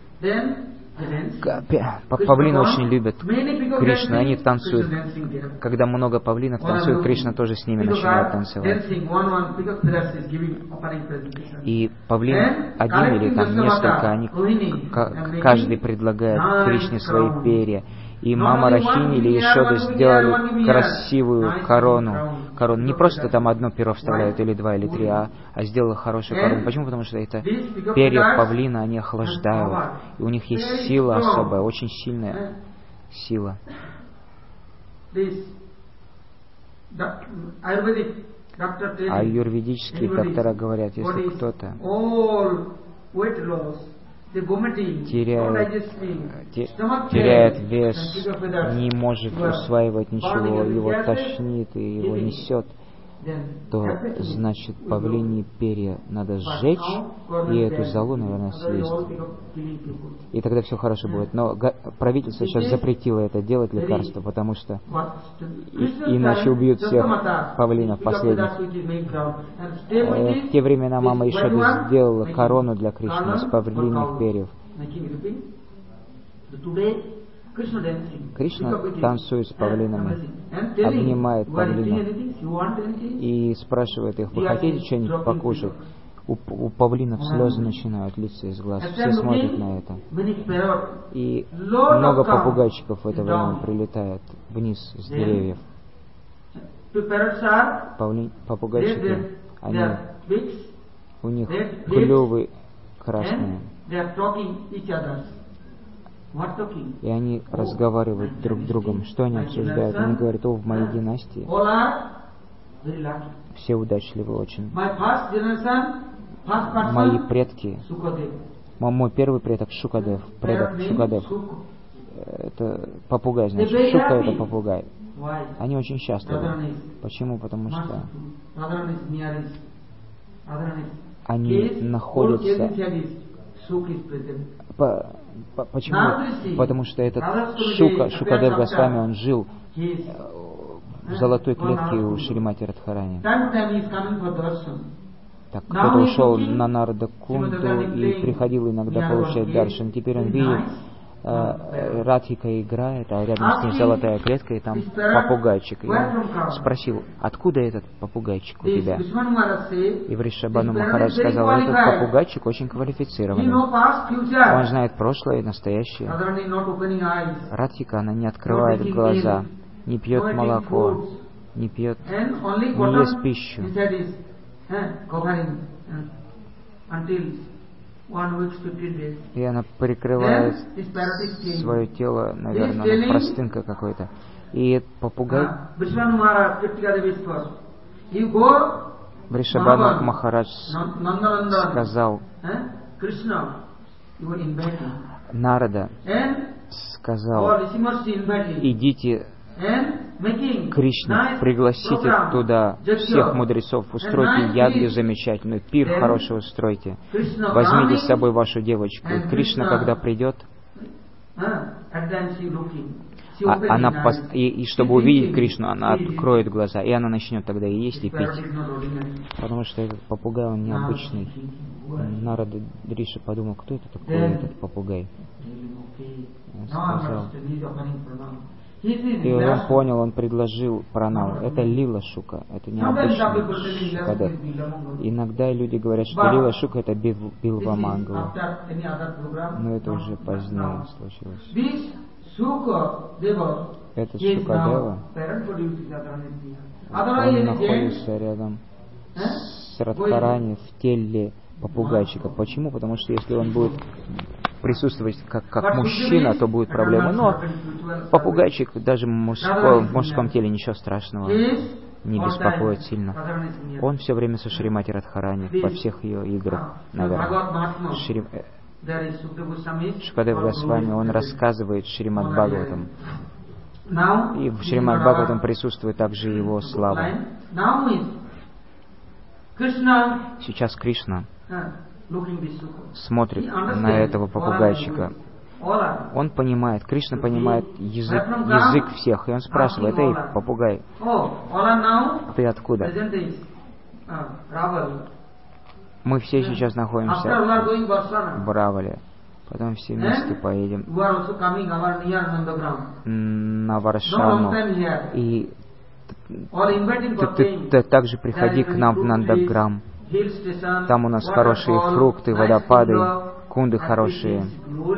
павлины очень любят Кришну, они танцуют. Когда много павлинов танцуют, Кришна тоже с ними начинает танцевать. И павлин один или там несколько, они каждый предлагает Кришне свои перья. И мама Рахини или Ишода сделали красивую корону. Корону. Не просто там одно перо вставляют, или два, или три, а, а сделала хорошую корону. Почему? Потому что это перья павлина, они охлаждают. И у них есть сила особая, очень сильная сила. А аюрведические доктора говорят, если кто-то теряет, те, теряет вес, не может усваивать ничего, его тошнит и его несет, то значит павлиньи перья надо сжечь и эту золу, наверное, съесть. И тогда все хорошо будет. Но правительство сейчас запретило это делать, лекарство, потому что и, иначе убьют всех павлинов последних. В те времена мама Ишода сделала корону для Кришны из павлиньих перьев. Кришна танцует с павлинами, обнимает павлинов и спрашивает их: вы хотите что-нибудь покушать? У, у павлинов слезы начинают литься из глаз. Все смотрят на это. И много попугайчиков в это время прилетает вниз с деревьев. Павли, попугайчики, они, у них клювы красные. И они разговаривают друг с другом. Что они обсуждают? Они говорят: о, в моей династии все удачливы очень. Мои предки, мой первый предок Шукадев, предок Шукадев, это попугай, значит, Шука это попугай. Они очень счастливы. Почему? Потому что они находятся... По, по, почему? Потому что этот Шука, Шукадев Госвами, он жил в золотой клетке у Шримати Радхарани. Так, кто-то ушел на Нарада Кунду и приходил иногда получать даршан. Теперь он видит, э, Радхика играет, а рядом с ней золотая клетка, и там попугайчик. И он спросил: откуда этот попугайчик у тебя? И Вришабхану Махарадж сказал: этот попугайчик очень квалифицированный. Он знает прошлое и настоящее. Радхика, она не открывает глаза, не пьет молоко, не пьет, не ест пищу. И она прикрывает свое тело, наверное, простынка какой-то. И попугай Вришабхану Махарадж сказал, Нарада сказал: идите Кришна, пригласите туда всех мудрецов, устройте ягью замечательную, пир хороший устройте, возьмите с собой вашу девочку. И Кришна, когда придет, а, она пос... и, и чтобы увидеть Кришну, она откроет глаза, и она начнет тогда и есть, и пить. Потому что этот попугай, он необычный. Нарада Риша подумал: кто это такой, этот попугай? Он сказал, и он понял, он предложил пранал. Это Лила Шука, это необычный Шукадев. Иногда люди говорят, что Лила Шука это Билва Мангала. Но это уже позднее случилось. Этот Шукадева, он находится рядом с Радхарани в теле попугайчика. Почему? Потому что если он будет присутствовать как, как мужчина, то будет проблема. Но попугайчик даже в мужском, в мужском теле ничего страшного не беспокоит сильно. Он все время со Шримати Радхарани во всех ее играх, наверное. Шри... Шукадев Госвами, он рассказывает Шримад Бхагаватам. И в Шримад Бхагаватам присутствует также его слава. Сейчас Кришна смотрит на этого попугайчика. Он понимает, Кришна понимает язык, язык всех, и он спрашивает: эй, попугай, ты откуда? Мы все сейчас находимся в Равале. Потом все вместе поедем на Варшану. И ты, ты, ты также приходи к нам в Нандаграм. Там у нас хорошие фрукты, водопады, кунды хорошие.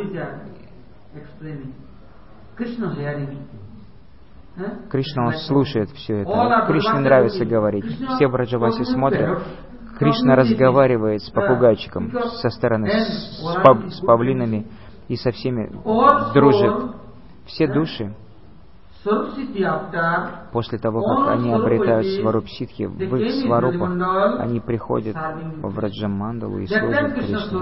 Кришна, он слушает все это. Кришне нравится говорить. Все Браджаваси смотрят. Кришна разговаривает с попугайчиком со стороны, с, пав, с павлинами, и со всеми дружит. Все души, после того, как они обретают сварупситхи, в их сварупах, они приходят в Враджамандалу и служат Кришне.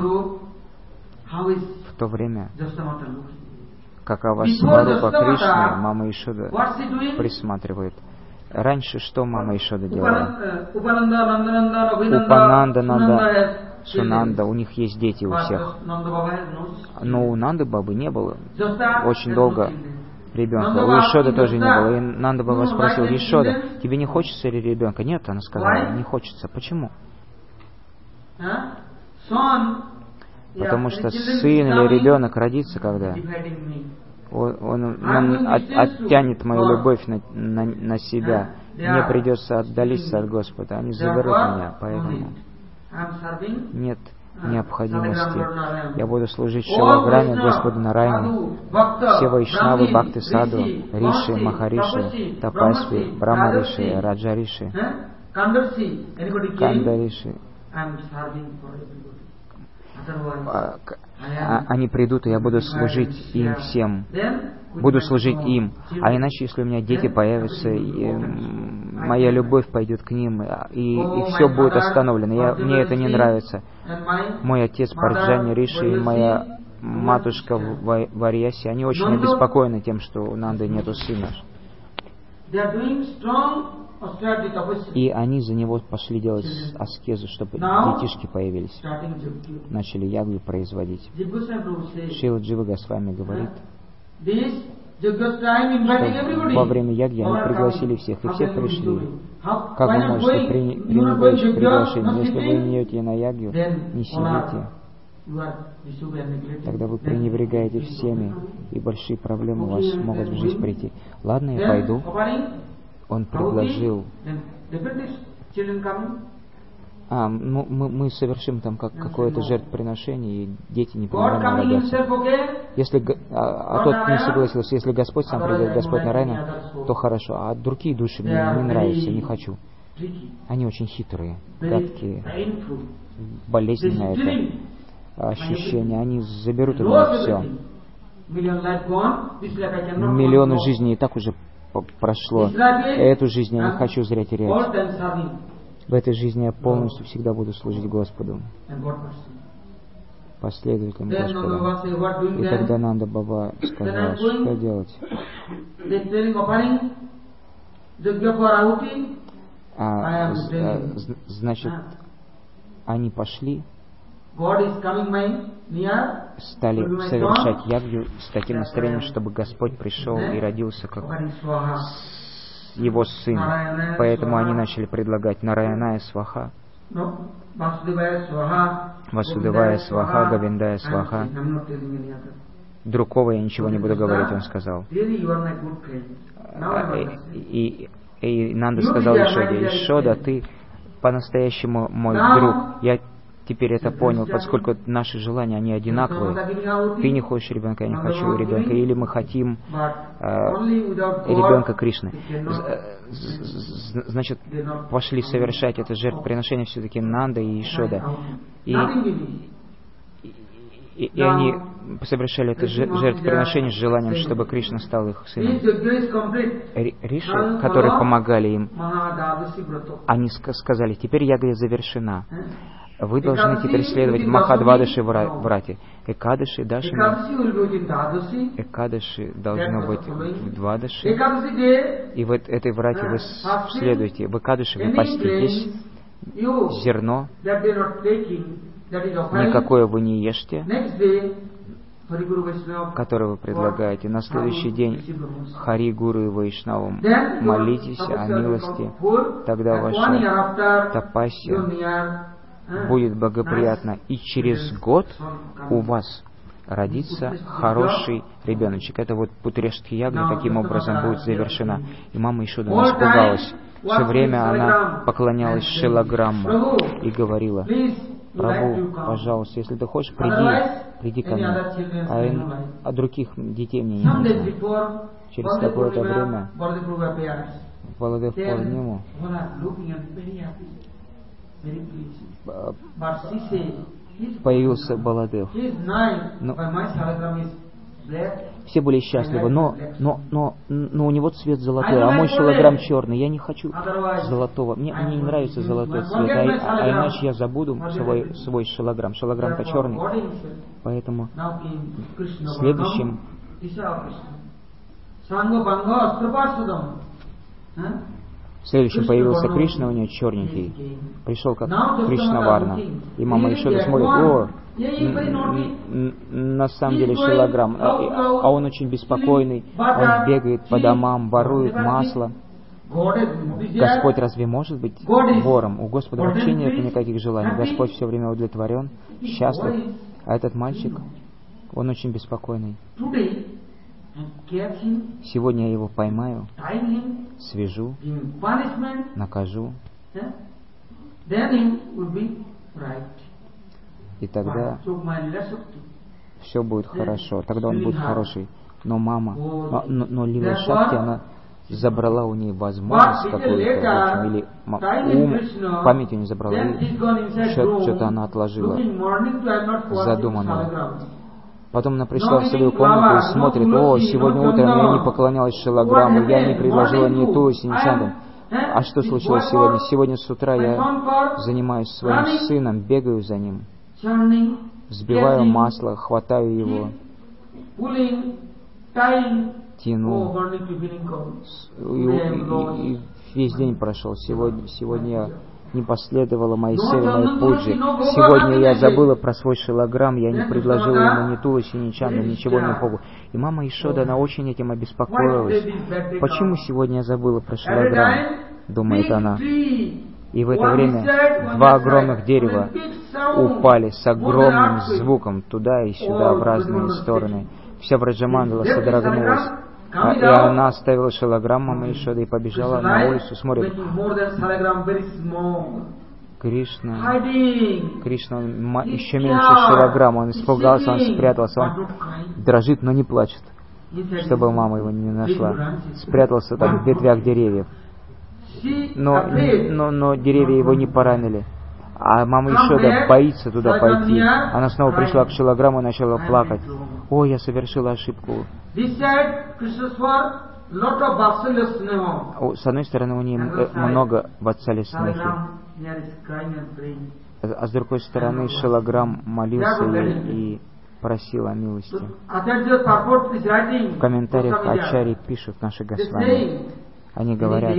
В то время, какова сварупа Кришны, Мама Ишода присматривает. Раньше что Мама Ишода делала? Упананда, Нанда, Сунанда, у них есть дети у всех. Но у Нанды Бабы не было очень долго ребенка. У Ишоды тоже не было. И Нанда Баба спросил: Ишода, тебе не хочется ли ребенка? Нет, она сказала, не хочется. Почему? Потому что сын или ребенок родится когда, он, он, он от, оттянет мою любовь на, на, на себя. Мне придется отдалиться от Господа. Они заберут меня, поэтому нет необходимости. Я буду служить Шилаграме Господу Нараяне. Все вайшнавы, бхакты саду, риши, махариши, тапасви, брахмариши, раджариши, кандариши, они придут, и я буду служить им всем. Буду служить им. А иначе, если у меня дети появятся, и моя любовь пойдет к ним, и, и все будет остановлено. Я, мне это не нравится. Мой отец Парджани Риши и моя матушка Варьяси, они очень обеспокоены тем, что у Нанды нету сына. И они за него пошли делать аскезу, чтобы детишки появились. Начали ягью производить. Шрила Джива Госвами говорит, что во время ягьи они пригласили всех, и все пришли. Как вы можете пренебречь приглашение? Если вы не идете на ягью, не сидите, тогда вы пренебрегаете всеми, и большие проблемы у вас могут в жизнь прийти. Ладно, я пойду. Он предложил, а, ну, мы, мы совершим там как, какое-то жертвоприношение, и дети непременно родятся. Если, а, а тот не согласился, если Господь сам придет, Господь Нараяна, то хорошо, а другие души мне не нравятся, не хочу. Они очень хитрые, гадкие, болезненное это ощущение, они заберут у меня все. Миллионы жизней и так уже прошло. Эту жизнь я не хочу зря терять. В этой жизни я полностью всегда буду служить Господу, последователям Господа. И тогда Нанда Баба сказал, что делать. А, значит, они пошли, стали совершать ягью с таким настроением, чтобы Господь пришел и родился как его сын. Поэтому они начали предлагать Нараяная Сваха, Васудевая Сваха, Говиндая Сваха. Другого я ничего не буду говорить, он сказал. И, и, и Нанда сказал Ишоде, Ишода, ты по-настоящему мой друг. Я теперь это понял, поскольку наши желания, они одинаковые. Ты не хочешь ребенка, я не хочу ребенка. Или мы хотим э, ребенка Кришны. Значит, пошли совершать это жертвоприношение все-таки Нанда и Ишода. И, и, и они совершали это жертвоприношение с желанием, чтобы Кришна стал их сыном. Риши, которые помогали им, они сказали, теперь ягья завершена. Вы должны теперь следовать Махадвадаши Врати. Экадаши, Дашами. Экадаши должно быть в Двадаши. И в этой Врате вы следуете. В Экадаши вы поститесь. Зерно никакое вы не ешьте, которое вы предлагаете. На следующий день Хари, Гуру и Вайшнавам молитесь о милости. Тогда ваша тапасия будет благоприятно, и через год у вас родится хороший ребеночек. Это вот Путрешдхи ягня таким образом будет завершена. И мама Ишода испугалась. Все время она поклонялась Шилаграмму и говорила, Прабху, пожалуйста, если ты хочешь, приди, приди ко мне. А, а других детей мне не нужно. Через какое-то время Баладев Пурниму появился Баладев. Но все были счастливы, но, но, но, но у него цвет золотой, а мой Шилаграм черный. Я не хочу золотого. Мне, мне не нравится золотой цвет, а, а иначе я забуду свой, свой Шилаграм. Шилаграм-то черный. Поэтому следующим Следующим появился Кришна, у него черненький. Пришел как Кришна Варна. И мама Ишода смотрит, о, на самом деле Шилаграм. А, а он очень беспокойный, он бегает по домам, ворует масло. Господь разве может быть вором? У Господа вообще нет никаких желаний. Господь все время удовлетворен, счастлив. А этот мальчик, он очень беспокойный. Сегодня я его поймаю, свяжу, накажу, и тогда все будет хорошо, тогда он будет хороший. Но мама, но, но, но Лила Шакти, она забрала у нее возможность какую-то, в общем, или ум, память у нее забрала, и что-то она отложила задуманное. Потом она пришла в свою комнату и смотрит: о, сегодня утром я не поклонялась шилограмму, я не предложила ни Тулси, ни Чанду. А что случилось сегодня? Сегодня с утра я занимаюсь своим сыном, бегаю за ним, взбиваю масло, хватаю его, тяну, и, и, и весь день прошел. Сегодня, сегодня я не последовала моей цели, моей пуджи. Сегодня я забыла про свой шилограмм, я не предложила ему ни Тулси, ни Чанду, ничего не Богу. И мама Ишода, она очень этим обеспокоилась. Почему сегодня я забыла про шилограмм, думает она. И в это время два огромных дерева упали с огромным звуком туда и сюда, в разные стороны. Вся Браджамандала содрогнулась. А, и она оставила шилограмму мамы Ишоды и побежала на улицу, смотрит. Кришна, Кришна, он еще меньше шилограмма, он испугался, он спрятался, он дрожит, но не плачет, чтобы мама его не нашла. Спрятался там в ветвях деревьев. Но, но, но деревья его не поранили. А мама Ишода боится туда пойти. Она снова пришла к шилограмму и начала плакать. Ой, я совершила ошибку. С одной стороны, у нее много ватсали снехи, а с другой стороны, шилограмм молился ей и просил о милости. В комментариях Ачарьи пишут наши Госвами. Они говорят: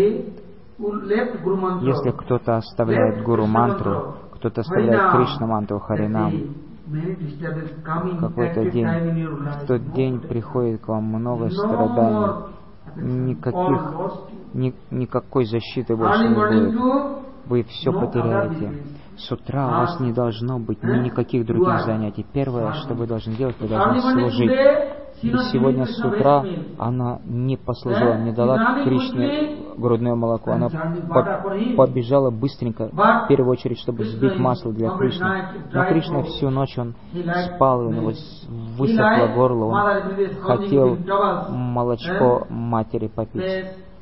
если кто-то оставляет гуру мантру, кто-то оставляет Кришна мантру, Харинам, какой-то день, в тот день приходит к вам много страданий, никаких, ни, никакой защиты больше не будет, вы все потеряете. С утра у вас не должно быть ни никаких других занятий. Первое, что вы должны делать, вы должны служить. И сегодня с утра она не послужила, не дала Кришне грудное молоко. Она по- побежала быстренько, в первую очередь, чтобы взбить масло для Кришны. Но Кришна всю ночь он спал, у него высохло горло, он хотел молочко матери попить.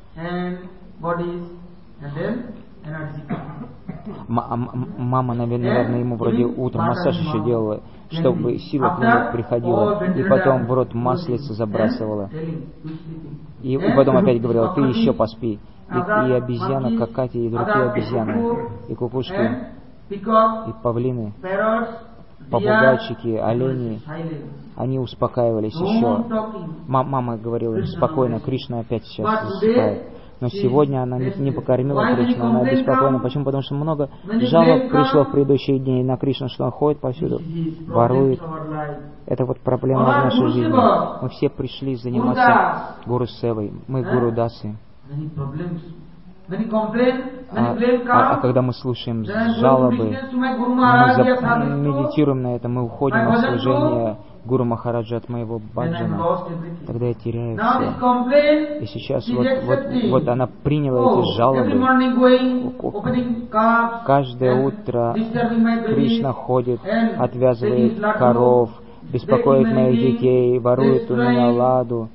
Мама, наверное, ему вроде утром массаж еще делала, чтобы сила к нему приходила, и потом в рот маслица забрасывала. И, и потом опять говорила: ты еще поспи. И, и обезьяна Какати, и другие обезьяны, и кукушки, и павлины, попугайчики, олени, они успокаивались еще. Мама говорила им: спокойно, Кришна опять сейчас засыпает. Но сегодня она не, не покормила Кришну, она обеспокоена. Почему? Потому что много жалоб пришло в предыдущие дни на Кришну, что он ходит повсюду, ворует. Это вот проблема в нашей жизни. Мы все пришли заниматься Гуру Севой, мы Гуру Дасы. А, а, а когда мы слушаем жалобы, мы за, медитируем на это, мы уходим от служения Гуру Махараджа, от моего баджана, тогда я теряю все. И сейчас вот, вот, вот она приняла эти жалобы. Каждое утро Кришна ходит, отвязывает коров, беспокоит моих детей, ворует у меня ладу.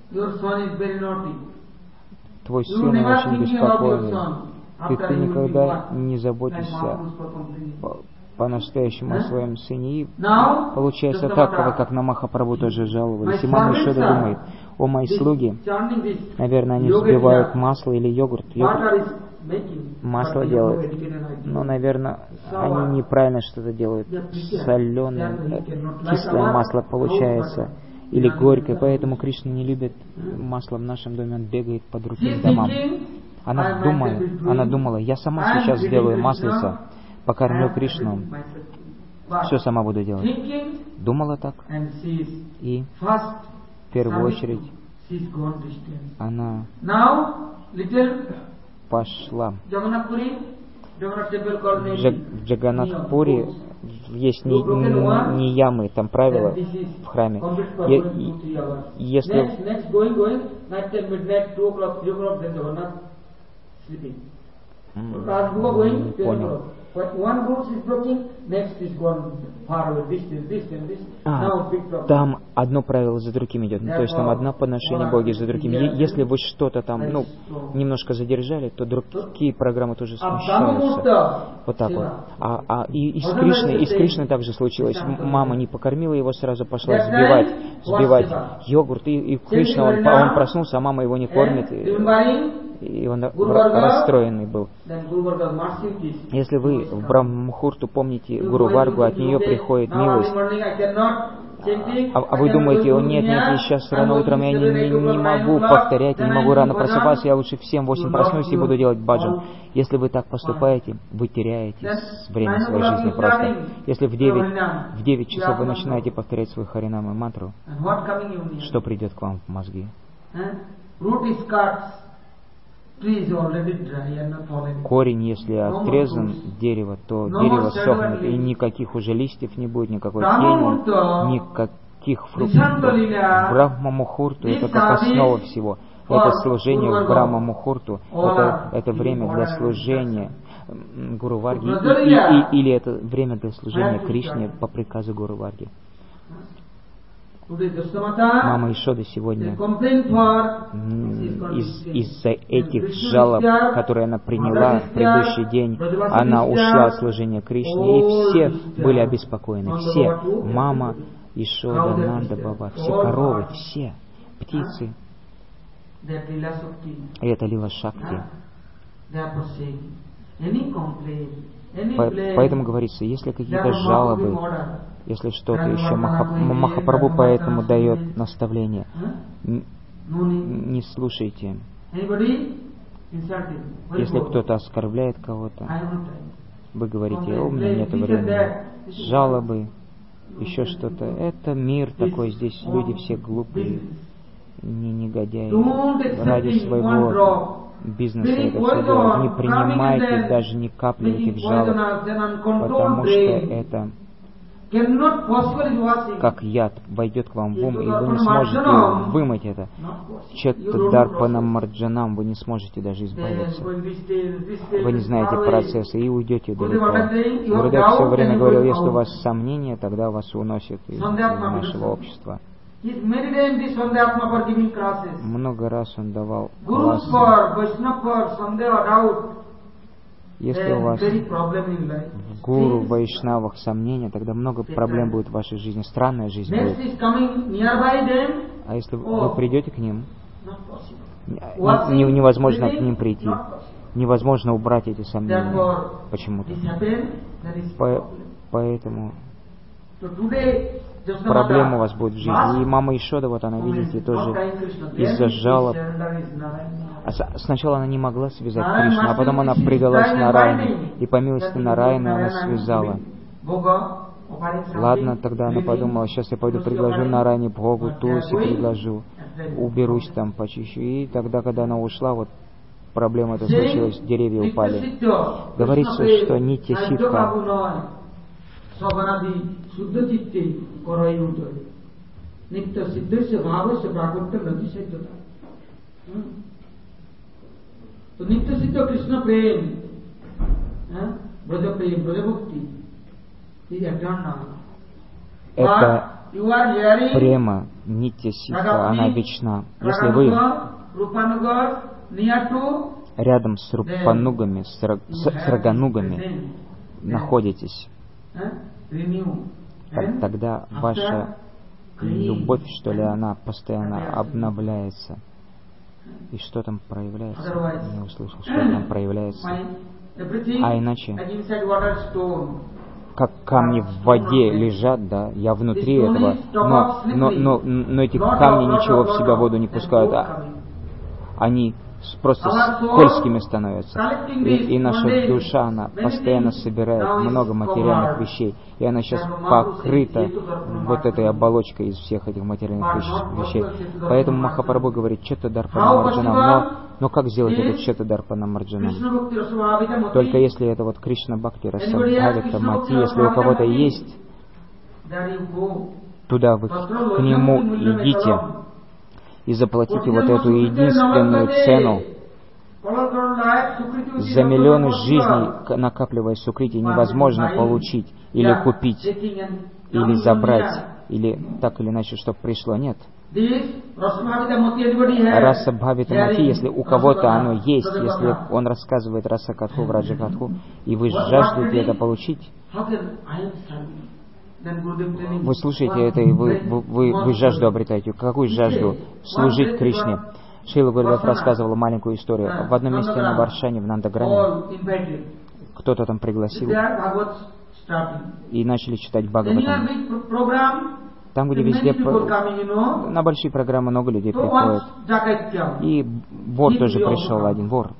Твой сын очень беспокойный. Ты, ты никогда не заботишься по-настоящему о своем сыне. И получается так, как на Махапрабху тоже жаловались. И мама Ишода думает: о, мои слуги, наверное, они взбивают масло или йогурт. Йогурт. Масло делают. Но, наверное, они неправильно что-то делают. Соленое, кислое масло получается. Или горькое. Поэтому Кришна не любит масло в нашем доме. Он бегает по другим домам. Она думает, она думала: я сама сейчас сделаю маслица, покормлю Кришну, все сама буду делать. Думала так. И в первую очередь она пошла в Джаганнатхпури, есть не, не, не ямы, там правила в храме. Е, если... Mm, понял. А, там одно правило за другим идет. Ну, то есть там одно подношение боги за другим. Е- если вы что-то там, ну, немножко задержали, то другие программы тоже смещаются. Вот так вот. А, а и, и с Кришной, и с Кришной также случилось. Мама не покормила его, сразу пошла сбивать, сбивать йогурт. И, и Кришна, он, он проснулся, а мама его не кормит. И, и он расстроенный был. Если вы в Брахма-мухурту помните Гуру Варгу, от нее приходит милость. А, а вы думаете, о нет, нет, сейчас рано утром я не, не, не могу повторять, не могу рано просыпаться, я лучше в семь-восемь проснусь и буду делать баджан. Если вы так поступаете, вы теряете время своей жизни просто. Если в девять, в девять часов вы начинаете повторять свой харинам и мантру, что придет к вам в мозги? Корень, если отрезан дерево, то дерево сохнет, и никаких уже листьев не будет, никакой тени, никаких фруктов. Брахма-мухурту — это как основа всего. Это служение в Брахма-мухурту, это, это время для служения Гуру Варги, и, и, и, или это время для служения Кришне по приказу Гуру Варги. Мама Ишода сегодня из, из-за этих жалоб, которые она приняла в предыдущий день, она ушла от служения Кришне, и все были обеспокоены. Все. Мама Ишода, Нанда Баба, все коровы, все птицы. И это Лила Шакти. По, поэтому говорится, если какие-то жалобы, если что-то еще, Маха, Махапрабху поэтому дает наставление. Не слушайте. Если кто-то оскорбляет кого-то, вы говорите, о, у меня нет времени. Жалобы, еще что-то. Это мир такой, здесь люди все глупые, не негодяи. Ради своего бизнеса это все делают. Не принимайте даже ни капли этих жалоб, потому что это как яд войдет к вам в ум, и вы не сможете вымыть это. Четтадарпанам марджанам вы не сможете даже избавиться. Вы не знаете процесса и уйдете далеко. Гурудев все время говорил, если у вас сомнения, тогда вас уносят из, из нашего общества. Много раз он давал классы. Если у вас в гуру, в вайшнавах сомнения, тогда много проблем будет в вашей жизни, странная жизнь будет. А если вы придете к ним, невозможно к ним прийти, невозможно убрать эти сомнения почему-то. По, поэтому проблема у вас будет в жизни. И мама Ишода, вот она, видите, тоже из-за жалоб. А сначала она не могла связать Кришну, а потом она предалась Нарайне. И по милости Нарайны она связала. Ладно, тогда она подумала, сейчас я пойду предложу Нарайне Богу, Тулси предложу, уберусь там, почищу. И тогда, когда она ушла, вот проблема эта случилась, деревья упали. Говорится, что Нитья Ситха, तो नित्य सिद्ध कृष्ण प्रेम, ब्रज प्रेम, ब्रज भक्ति, это према, нитья ситха, она вечна. Если вы рядом с рупанугами, с, с, с раганугами находитесь, тогда ваша любовь, что ли, она постоянно обновляется. И что там проявляется? Не услышал, что там проявляется. А иначе, как камни в воде лежат, да, я внутри этого, но, но, но, но эти камни ничего в себя воду не пускают, а они просто скользкими становятся. И, и наша душа, она постоянно собирает много материальных вещей, и она сейчас покрыта вот этой оболочкой из всех этих материальных вещей. Поэтому Махапрабху говорит, Четтадарпанам марджанам, но Но как сделать это Четадарпанам Арджунам? Только если это вот Кришна Бхакти Расабхавита Мати, если у кого-то есть, туда вы к нему идите и заплатите вот эту единственную цену. За миллионы жизней, накапливая сукрити, невозможно получить или купить, или забрать, или так или иначе, чтобы пришло. Нет. Раса Бхавита Мати, если у кого-то оно есть, если он рассказывает Раса Катху, Враджа Катху, и вы жаждете это получить, вы слушаете это, и вы, вы, вы, вы жажду обретаете. Какую жажду? Служить Кришне. Шрила Гурудев рассказывала маленькую историю. В одном месте на Варшане, в Нандаграме, кто-то там пригласил, и начали читать Бхагаватам. Там, где везде на большие программы много людей приходят. И вор тоже пришел, один вор.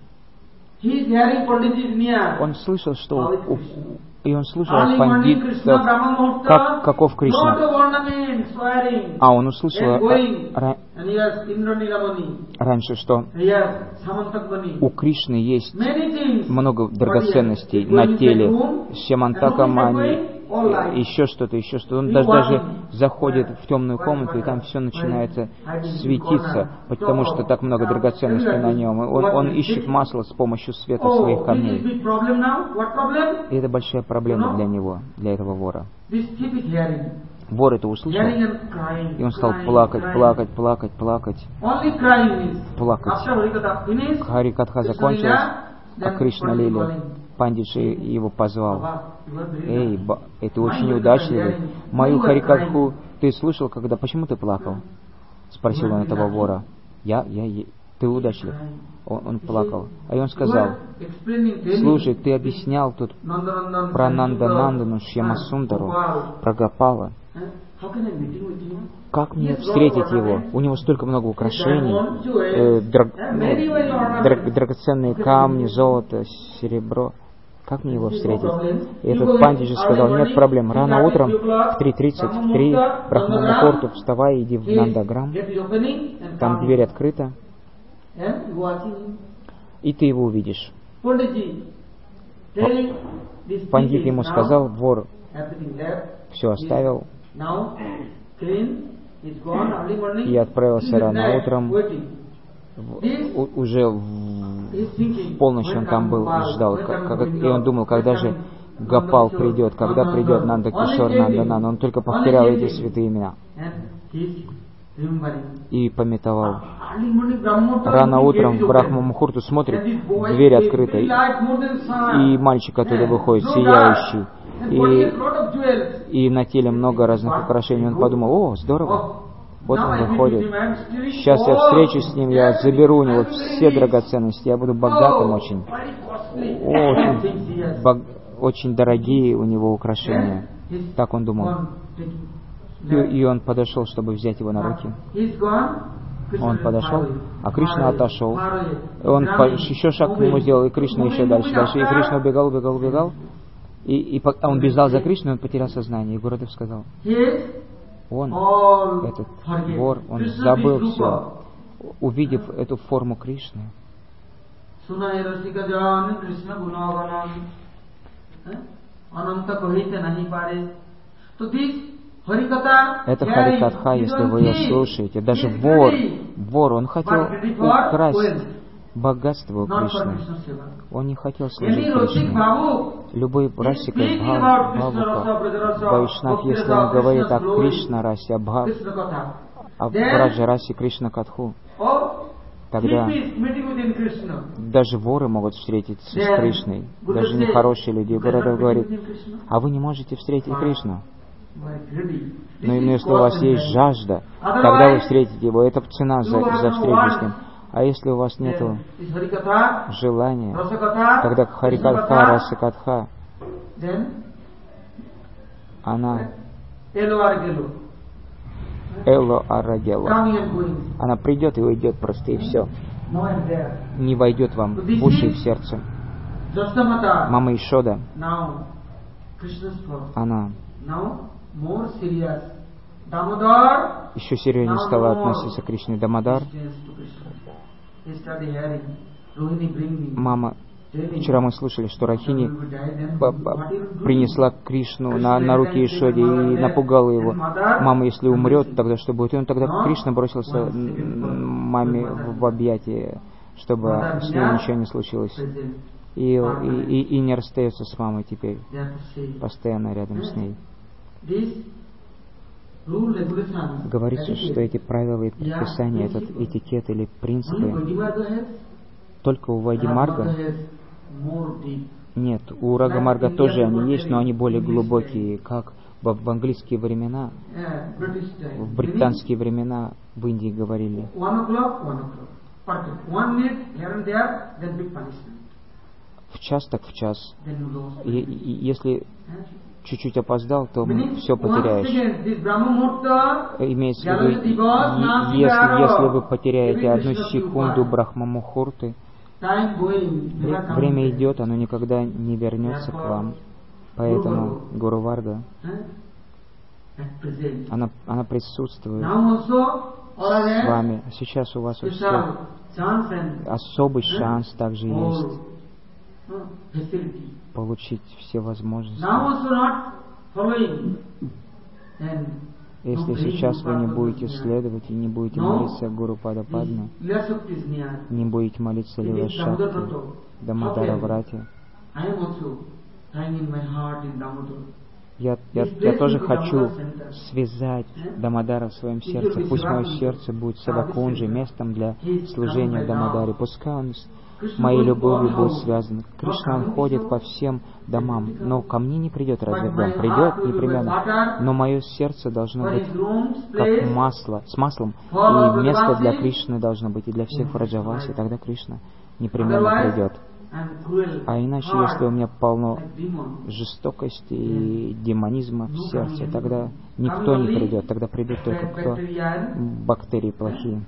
Он слышал, что у, и он слушал от пандитов, как, каков Кришна. А он услышал ра, раньше, что у Кришны есть много драгоценностей на теле. Шьямантакамани, еще что-то, еще что-то. Он даже, даже заходит в темную комнату, и там все начинается светиться, потому что так много драгоценностей на нем. Он, он ищет масло с помощью света своих камней. И это большая проблема для него, для этого вора. Вор это услышал, и он стал плакать, плакать, плакать, плакать, плакать. Харикатха закончилась, а Кришна Лили, Пандитши его позвал. Эй, ба, ты очень удачливый. Мою Харикатху ты слышал, когда... Почему ты плакал? Спросил он этого вора. Я, я, я. Ты удачлив. Он, он плакал. А он сказал, слушай, ты объяснял тут про Нанданандану, Шьямасундару, про Гопала. Как мне встретить его? У него столько много украшений, э, драг, ну, драг, драгоценные камни, золото, серебро. Как мне его встретить? И этот пандиджи сказал, нет проблем. Рано утром в три тридцать, в три, Брахмамухурту, вставай, иди в Нандаграм. Там дверь открыта. И ты его увидишь. Пандит ему сказал, вор все оставил и отправился рано утром. У, уже в, в полночь он там был и ждал. Как, как, и он думал, когда же Гопал придет, когда придет Нандакишор, Нанданан. Он только повторял эти святые имена. И пометовал. Рано утром в Брахма-мухурту смотрит, дверь открыта, и, и мальчик оттуда выходит, сияющий. И, и на теле много разных украшений. Он подумал, о, здорово. Вот он выходит. Сейчас я встречусь с ним, я заберу у него все драгоценности, я буду богатым очень. Очень, бог, очень дорогие у него украшения. Так он думал. И, и он подошел, чтобы взять его на руки. Он подошел, а Кришна отошел. Он по, еще шаг к нему сделал, и Кришна еще дальше, дальше. И Кришна убегал, убегал, убегал. И, и а он бежал за Кришной, он потерял сознание. И Гурудев сказал, он, этот вор, он забыл все, увидев эту форму Кришны. Это Харикатха, если вы ее слушаете. Даже вор, вор, он хотел украсть богатство у Кришны. Он не хотел служить Кришне. Любой расика, Бхавука, Вайшнав, если он говорит о Кришна расе, о Бхав, о Враджа расе Кришна Катху, тогда даже воры могут встретиться с Кришной, даже нехорошие люди. Гурудев говорит, а вы не можете встретить Кришну. Но если у вас есть жажда, тогда вы встретите его. Это цена за, за встречу с ним. А если у вас нет желания, тогда Харикатха, Расакатха, она Эло Арагело. Она придет и уйдет просто, и все. Не войдет вам в уши и в сердце. Мама Ишода, она еще серьезнее стала относиться к Кришне. Дамодар Мама, вчера мы слышали, что Рахини принесла Кришну на, на руки Ишоде и напугала его. Мама, если умрет, тогда что будет? И он тогда, Кришна бросился маме в объятия, чтобы с ней ничего не случилось. И, и, и не расстается с мамой теперь, постоянно рядом с ней. Говорится, что эти правила и предписания, этот этикет или принципы только у Вайдимарга. Нет, у Рагамарга тоже они есть, но они более глубокие, как в, в английские времена, в британские времена в Индии говорили. В час так в час. И, и, если чуть-чуть опоздал, то все потеряешь. Имеется в виду, если, если вы потеряете одну секунду Брахма-мухурты, время идет, оно никогда не вернется к вам. Поэтому Гуру Варга, она, она присутствует с вами. Сейчас у вас у всех особый шанс также есть получить все возможности. Если сейчас вы не будете следовать и не будете молиться Гуру Пада Падме, не будете молиться Лила Шакти, Дамодара Врати, я, я, я тоже хочу связать Дамодара в своем сердце. Пусть мое сердце будет Севакунджи, местом для служения Дамодаре. Пускай он моей любовью будет связан. Кришна, он ходит по всем домам, но ко мне не придет разве в дом? Придет непременно, но мое сердце должно быть как масло, с маслом, и место для Кришны должно быть, и для всех Враджаваси, тогда Кришна непременно придет. А иначе, если у меня полно жестокости и демонизма в сердце, тогда никто не придет, тогда придет только кто? Бактерии плохие.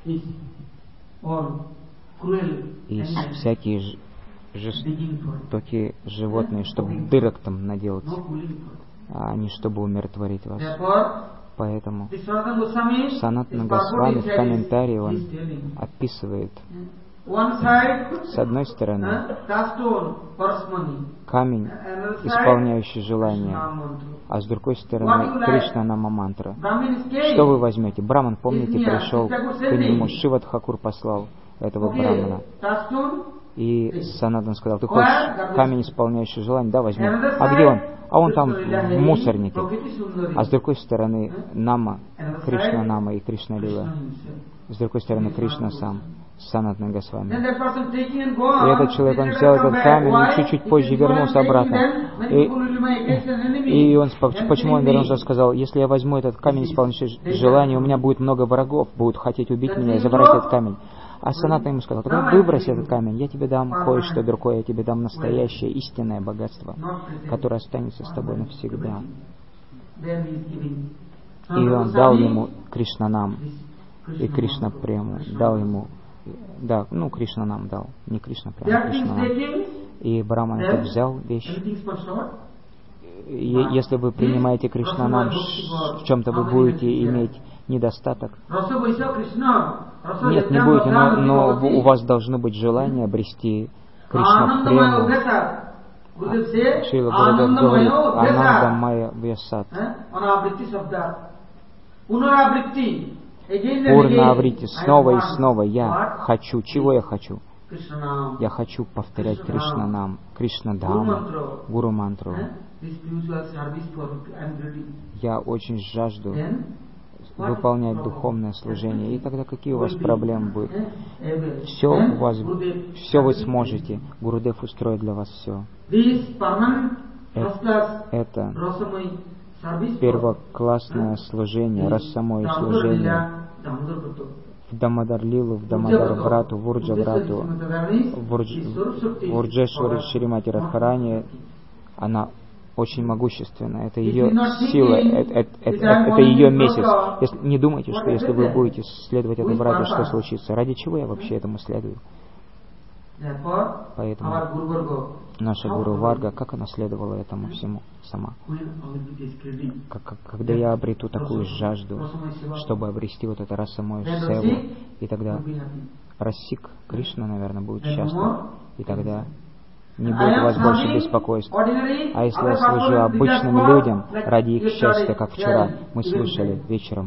И всякие ж- жестокие животные, чтобы дырок там наделать, а не чтобы умиротворить вас. Поэтому Санатана Госвами в комментарии он описывает, с одной стороны, камень, исполняющий желание, а с другой стороны, Кришна Нама мантра. Что вы возьмете? Браман, помните, пришел к нему, Шива Тхакур послал этого брамана. И Санатан сказал: ты хочешь камень, исполняющий желание? Да, возьми. А где он? А он там в мусорнике. А с другой стороны, Нама, Кришна Нама и Кришна Лила. С другой стороны, Кришна сам, Санатана Госвами. И этот человек, он взял этот камень и чуть-чуть позже вернулся обратно. И, и он, почему он вернулся, сказал: если я возьму этот камень, исполняющий желание, у меня будет много врагов, будут хотеть убить меня и забрать этот камень. А Санатана ему сказал: тогда выбрось этот камень, я тебе дам кое-что другое, я тебе дам настоящее, истинное богатство, которое останется с тобой навсегда. И он дал ему Кришнанам и Кришна Прему, дал ему, да, ну Кришна нам дал, не Кришна Прему, Кришна нам. И Браман это взял вещь. И если вы принимаете Кришнанам, в чем-то вы будете иметь недостаток. Нет, не будете, но, но у вас должно быть желание обрести Кришна Прему. Шрила Гурудев говорит: Ананда Майя Вьясат. Пурна Аврити, снова и снова я хочу. Чего я хочу? Я хочу повторять Кришнанам, Кришнадхаму, Гуру мантру. Я очень жажду выполнять духовное служение. И тогда какие у вас проблемы будут? Все у вас, все вы сможете. Гурудев устроит для вас все. Это, это первоклассное служение, расамое служение в Дамодар Лилу, в Дамодар Врату, в Урджа Врату, в Урджешвари Шримати Радхарани. Она очень могущественна, это ее сила, это, это, это, это ее месяц. Если, не думайте, что если вы будете следовать этой Врате, что случится. Ради чего я вообще этому следую? Поэтому наша Гуру Варга, как она следовала этому всему сама? Как, когда я обрету такую жажду, чтобы обрести вот это расамое севу, и тогда Расик Кришна, наверное, будет счастлив. И тогда не будет у вас больше беспокойств. А если я служу обычным людям ради их счастья, как вчера мы слышали вечером,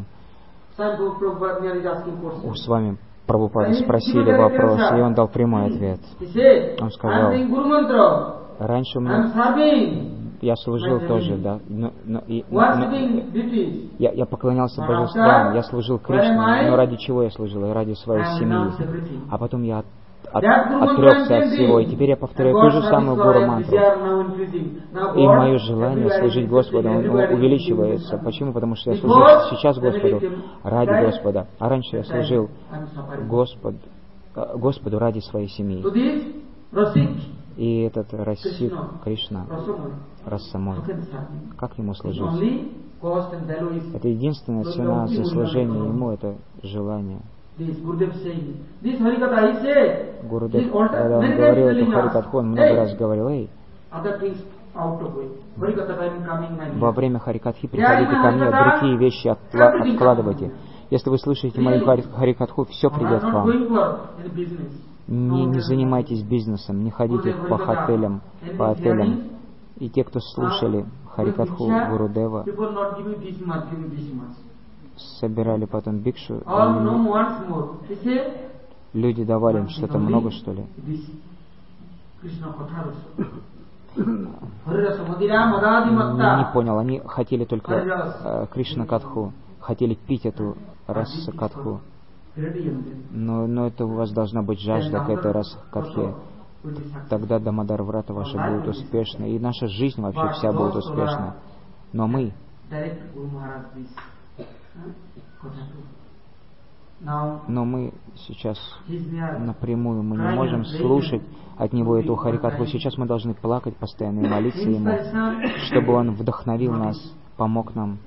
у с вами Прабхупады спросили вопрос, и он дал прямой ответ. Он сказал, раньше у меня... Я служил тоже, да, но, но, и, но, но, я, я поклонялся божествам, я служил Кришне, но ради чего я служил? И ради своей семьи. А потом я от, от, отрекся от всего, и теперь я повторяю ту же самую гуру-мантру. И мое желание служить Господу он увеличивается. Почему? Потому что я служу сейчас Господу ради Господа, а раньше я служил Господ, Господу ради своей семьи. И этот Расик Кришна, Расамой, как ему служить? Это единственная цена за служение ему, это желание. Гурудев, когда он говорил эту Харикатху, он много раз говорил, эй, во время Харикатхи приходите ко мне, другие вещи откла- откладывайте. Если вы слышите мою Харикатху, все придет к вам. Не, не занимайтесь бизнесом, не ходите по отелям, по отелям. И те, кто слушали Харикатху Гурудева, собирали потом бикшу, и люди давали им что-то много, что ли. Не понял, они хотели только э, Кришна Катху, хотели пить эту Раса Катху. Но, но это у вас должна быть жажда к этой Раса Катхе. Тогда Дамодар Врата ваша будет успешна, и наша жизнь вообще вся будет успешна. Но мы Но мы сейчас напрямую, мы не можем слушать от него эту Харикатху. Сейчас мы должны плакать постоянно и молиться ему, чтобы он вдохновил нас, помог нам.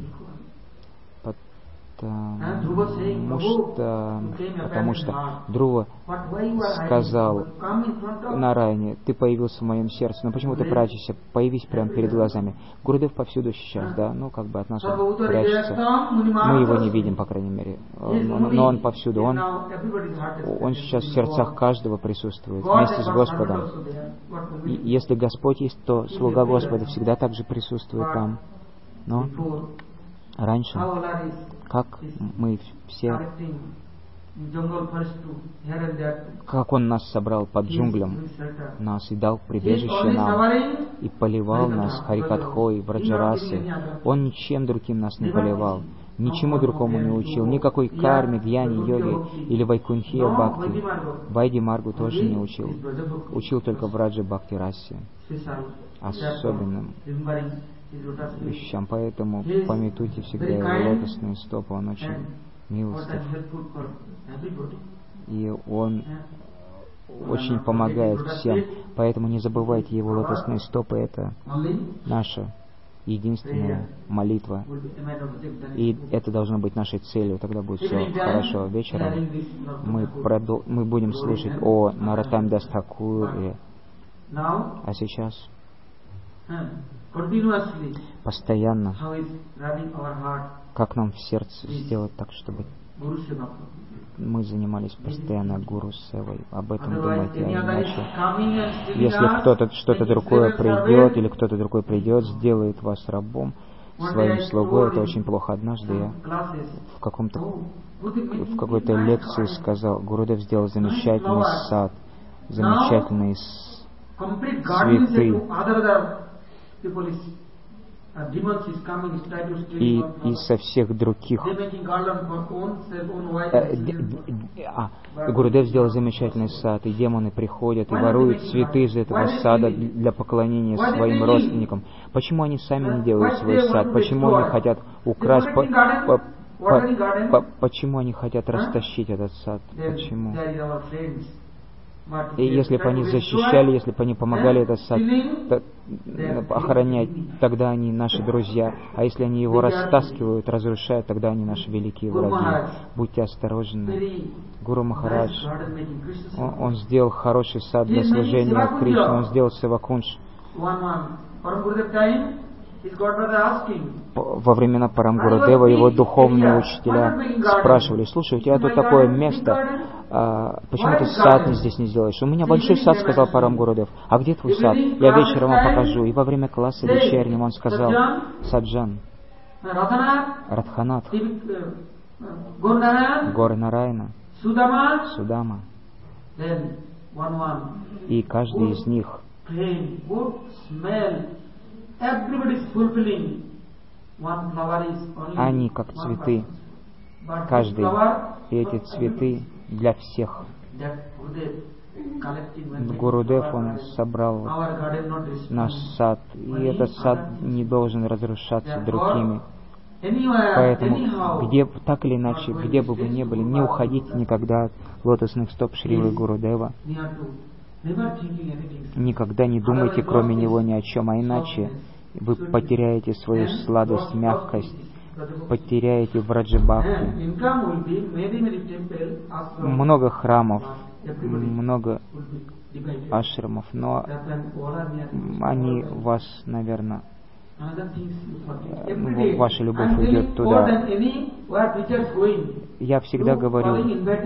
Потому что, потому что Друва сказал Нараяне, ты появился в моем сердце, но почему ты прячешься? Появись прямо перед глазами. Гурудев повсюду сейчас, да, ну как бы от нас он прячется. Мы его не видим, по крайней мере, но он повсюду. Он, он сейчас в сердцах каждого присутствует, вместе с Господом. И если Господь есть, то слуга Господа всегда также присутствует там. Но раньше, как мы все, как Он нас собрал под джунглям, нас и дал прибежище нам, и поливал нас Харикатхой, Враджарасе. Он ничем другим нас не поливал, ничему другому не учил, никакой карме, гьяни, йоге или вайкунхия бхакти. Вайди Маргу тоже не учил, учил только Враджа Бхакти Расе, особенным вещам. Поэтому пометуйте всегда его лотосные стопы. Он очень милостив. И он очень помогает всем. Поэтому не забывайте его лотосные стопы. Это наша единственная молитва. И это должно быть нашей целью. Тогда будет все хорошо. Вечером мы, продол- мы будем слушать о Нароттам Дас Тхакуре. А сейчас постоянно, как нам в сердце сделать так, чтобы мы занимались постоянно Гуру Севой. Об этом думайте, а иначе, если кто-то что-то другое придет, или кто-то другой придет, сделает вас рабом, своим слугой, это очень плохо. Однажды я в каком-то в какой-то лекции сказал, Гурудев сделал замечательный сад, замечательные цветы. И, и со всех других а, Гурудев сделал замечательный сад, и демоны приходят и воруют цветы из этого сада для поклонения своим родственникам. Почему они сами не делают свой сад? Почему они хотят украсть? По, по, по, по, почему они хотят растащить этот сад? Почему? И если бы они защищали, если бы они помогали этот сад охранять, тогда они наши друзья. А если они его растаскивают, разрушают, тогда они наши великие враги. Будьте осторожны. Гуру Махарадж, он, он сделал хороший сад для служения Кришне, он сделал Севакунж. Во времена Парамгурудева его духовные учителя спрашивали, слушай, у тебя тут такое место, а, почему ты сад здесь не сделаешь? У меня большой сад, сказал Парам Гурудев. А где твой сад? Я вечером вам покажу. И во время класса вечернего он сказал: Саджан, Радханат, Гор Нарайна, Судама. И каждый из них, они как цветы. Каждый. И эти цветы для всех. Гурудев, он собрал наш сад. И этот сад не должен разрушаться другими. Поэтому, где, так или иначе, где бы вы ни были, не уходите никогда от лотосных стоп Шрилы Гурудева. Никогда не думайте, кроме него, ни о чем, а иначе вы потеряете свою сладость, мягкость, потеряете враджабхакти. Много храмов, много ашрамов, но они вас, наверное, ваша любовь уйдет туда. Я всегда говорю,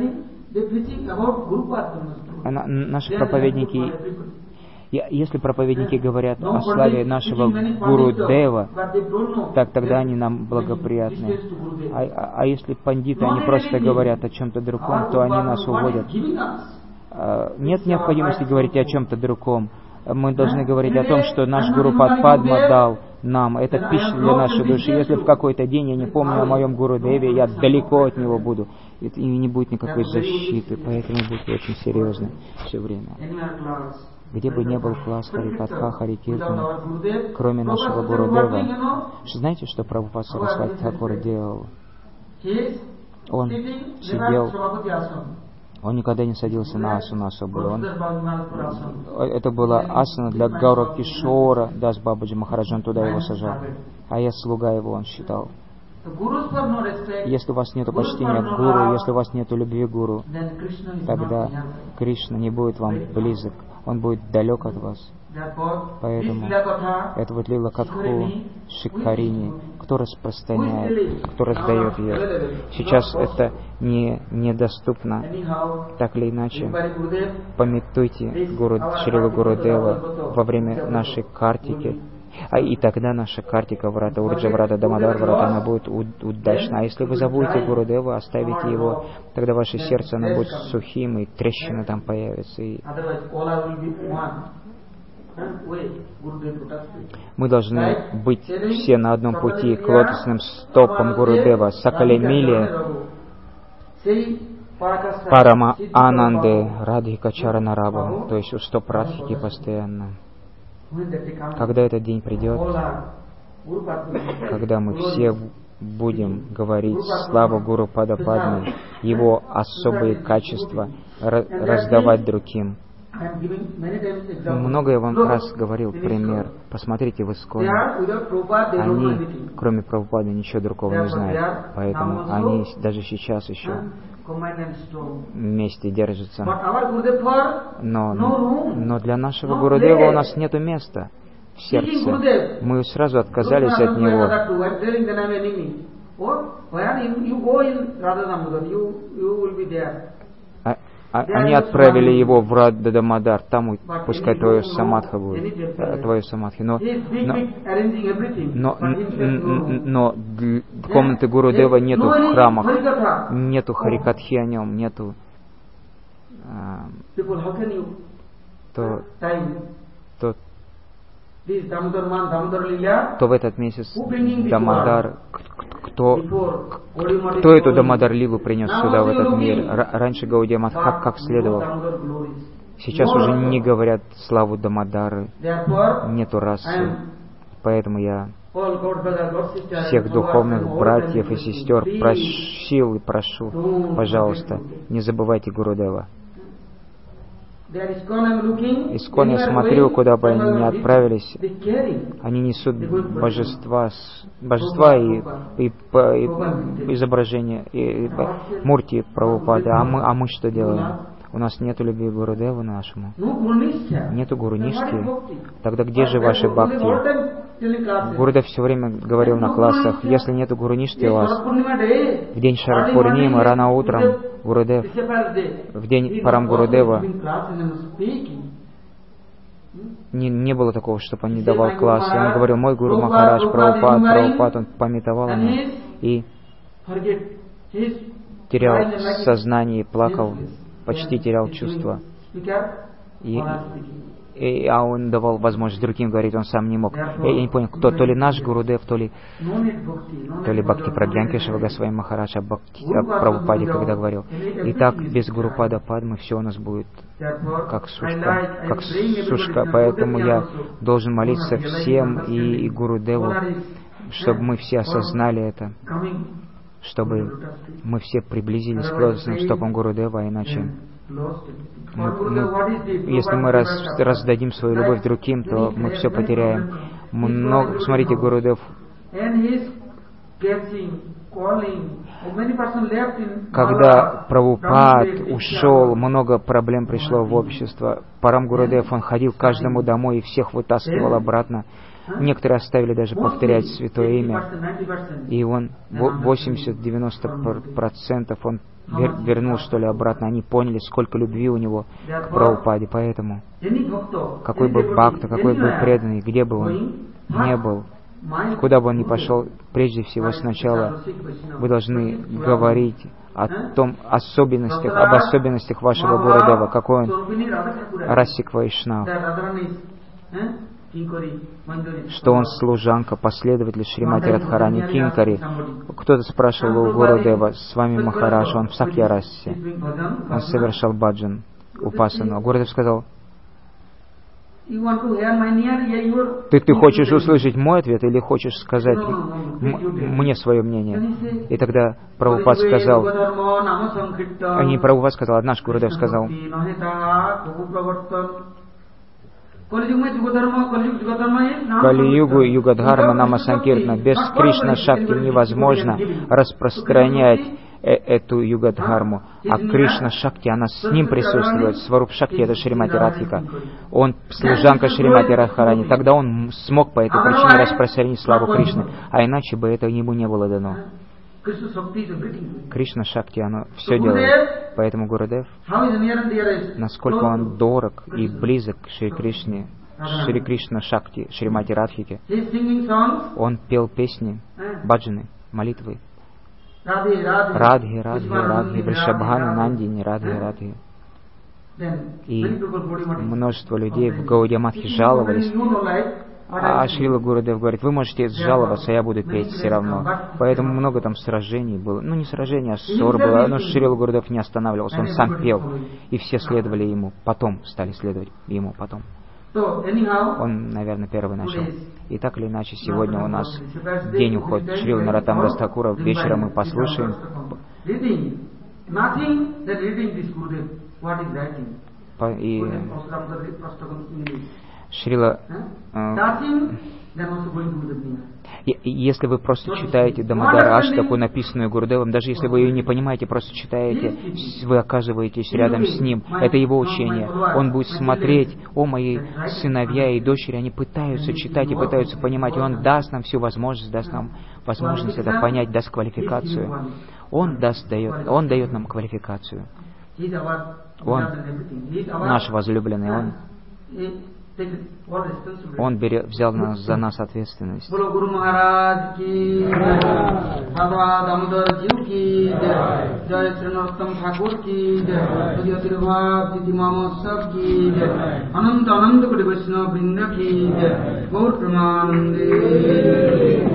наши проповедники, если проповедники говорят о славе нашего Гурудева, так тогда они нам благоприятны. А, а если пандиты, они просто говорят о чем-то другом, то они нас уводят. Нет необходимости говорить о чем-то другом. Мы должны говорить о том, что наш Гуру Падма дал нам. Это пища для нашей души. Если в какой-то день я не помню о моем Гурудеве, я далеко от него буду. И не будет никакой защиты. Поэтому будьте очень серьезны все время. Где бы ни был класс Харикатха, Харикиртана, кроме нашего Гурудева. Знаете, что Прабхупад Сарасвати Тхакур делал? Он сидел, он никогда не садился на асану особую. Он, это была асана для Гаура Кишора, Дас Бабаджи Махараджан туда его сажал. А я слуга его, он считал. Если у вас нет почтения к Гуру, если у вас нет любви к Гуру, тогда Кришна не будет вам близок. Он будет далек от вас. Поэтому это вот Лила Катху Шикхарини, кто распространяет, кто раздает ее. Сейчас это не, недоступно. Так или иначе, памятуйте Гуру, Шрилу Гурудева во время нашей картики. А и тогда наша картика врата, Урджа врата, Дамодар врата, она будет удачна. А если вы забудете Гурудева, оставите его, тогда ваше сердце, оно будет сухим, и трещина там появится. И мы должны быть все на одном пути к лотосным стопам Гурудева. Сакалемили, Парама Ананды, Радхика Чаранараба, то есть у стоп Радхики постоянно. Когда этот день придет, когда мы все будем говорить славу Гуру Пада Падмы, его особые качества раздавать другим. Много я вам раз говорил пример. Посмотрите в Исконе. Они, кроме Прабхупады, ничего другого не знают. Поэтому они даже сейчас еще вместе держатся. Но, но для нашего Гурудева у нас нет места в сердце. Мы сразу отказались от него. А, а, они отправили его в Радха Дамодар, там пускай твое самадха будет, твое самадхи. Но, но, но, но комнаты Гурудева нету в храмах, нету Харикатхи о нем, нету а, то, то, то в этот месяц Дамодар, кто, кто эту Дамодар-лилу принес сюда, в этот мир? Р- раньше Гаудия Мат как, как следовал. Сейчас уже не говорят славу Дамодары, нету расы. Поэтому я всех духовных братьев и сестер просил и прошу, пожалуйста, не забывайте Гурудева. Искон, я смотрю, куда бы они ни отправились, они несут божества, божества и, и, и изображения, и, и мурти Прабхупады. А мы, а мы что делаем? У нас нету любви к Гурудеву нашему, нету Гурунишки. Тогда где же ваши бхакти? Гурудев все время говорил на классах, если нету Гурунишки у вас, в день Шарад Пурнимы, рано утром, Гурудев, в день Парам Гурудева не, не было такого, чтобы он не давал класс. И он говорил: мой Гуру Махарадж, Прабхупад, Прабхупад, он пометовал меня и терял сознание, плакал, почти терял чувства. И, и, а он давал возможность другим говорить, он сам не мог. Я, я не понял, кто, то ли наш Гурудев, то ли, то ли Бхакти Прагьян Кешава Госвами Махарадж, о, Бхакти, о Прабхупаде, когда говорил. Итак, без Гурупада Падмы все у нас будет как сушка, как сушка. Поэтому я должен молиться всем и, и Гурудеву, чтобы мы все осознали это, чтобы мы все приблизились к лотосным стопам Гурудева, а иначе мы, мы, если мы раз, раздадим свою любовь другим, то мы все потеряем. Много, смотрите, Гурудев, когда Прабхупад ушел, много проблем пришло в общество. Парам Гурудев, он ходил каждому домой и всех вытаскивал обратно. Некоторые оставили даже повторять святое имя. И он восемьдесят-девяносто процентов он вер, вернул, что ли, обратно. Они поняли, сколько любви у него к Прабхупаде. Поэтому, какой бы бхакта, какой бы преданный, где бы он не был, куда бы он ни пошел, прежде всего сначала вы должны говорить о том особенностях, об особенностях вашего Гурудева, какой он Расик Вайшнав, что он служанка, последователь Шримати Радхарани Кинкари. Кто-то спрашивал у Гурудева: с вами Махарадж, он в Сакьярасе, он совершал баджан, упасану. Гурудев сказал: ты, ты хочешь услышать мой ответ или хочешь сказать мне свое мнение? И тогда Прабхупад сказал, не Прабхупад сказал, однажды Гурудев сказал: Кали-югу и югадхарма нама санкиртна. Без Кришна Шакти невозможно распространять э эту югадхарму. А Кришна Шакти, она с ним присутствует. Сваруп Шакти — это Шримати Радхика. Он служанка Шримати Радхарани. Тогда он смог по этой причине распространить славу Кришны. А иначе бы это ему не было дано. Кришна Шакти, оно все делает. Поэтому Гурудев, насколько он дорог и близок к Шри Кришне, Шри Кришна Шакти, Шримати Радхике, он пел песни, баджаны, молитвы. Радхи, Радхи, Радхи, Вришабхану, Нандини, Радхи, Радхи. И множество людей в Гаудия Матхе жаловались. А Шрила Гурудев говорит: вы можете жаловаться, а я буду петь все равно. Поэтому много там сражений было. Ну, не сражений, а ссор было. Но Шрила Гурудев не останавливался, он сам пел. И все следовали ему. Потом стали следовать ему потом. Он, наверное, первый начал. И так или иначе, сегодня у нас день уходит Шрила Нароттама Дас Тхакура. Вечером мы послушаем. И Шрила, э, если вы просто читаете Дамодар Аштаку, написанную Гурудевом, даже если вы ее не понимаете, просто читаете, вы оказываетесь рядом с ним. Это его учение. Он будет смотреть: о, мои сыновья и дочери, они пытаются читать и пытаются понимать, и он даст нам всю возможность, даст нам возможность это понять, даст квалификацию. Он даст, дает, он дает нам квалификацию. Он наш возлюбленный, он Он берет, взял нас, за нас ответственность. Ananda Ananda Kodi Vaishnava Vrinda ki Jai Gaur Pramanande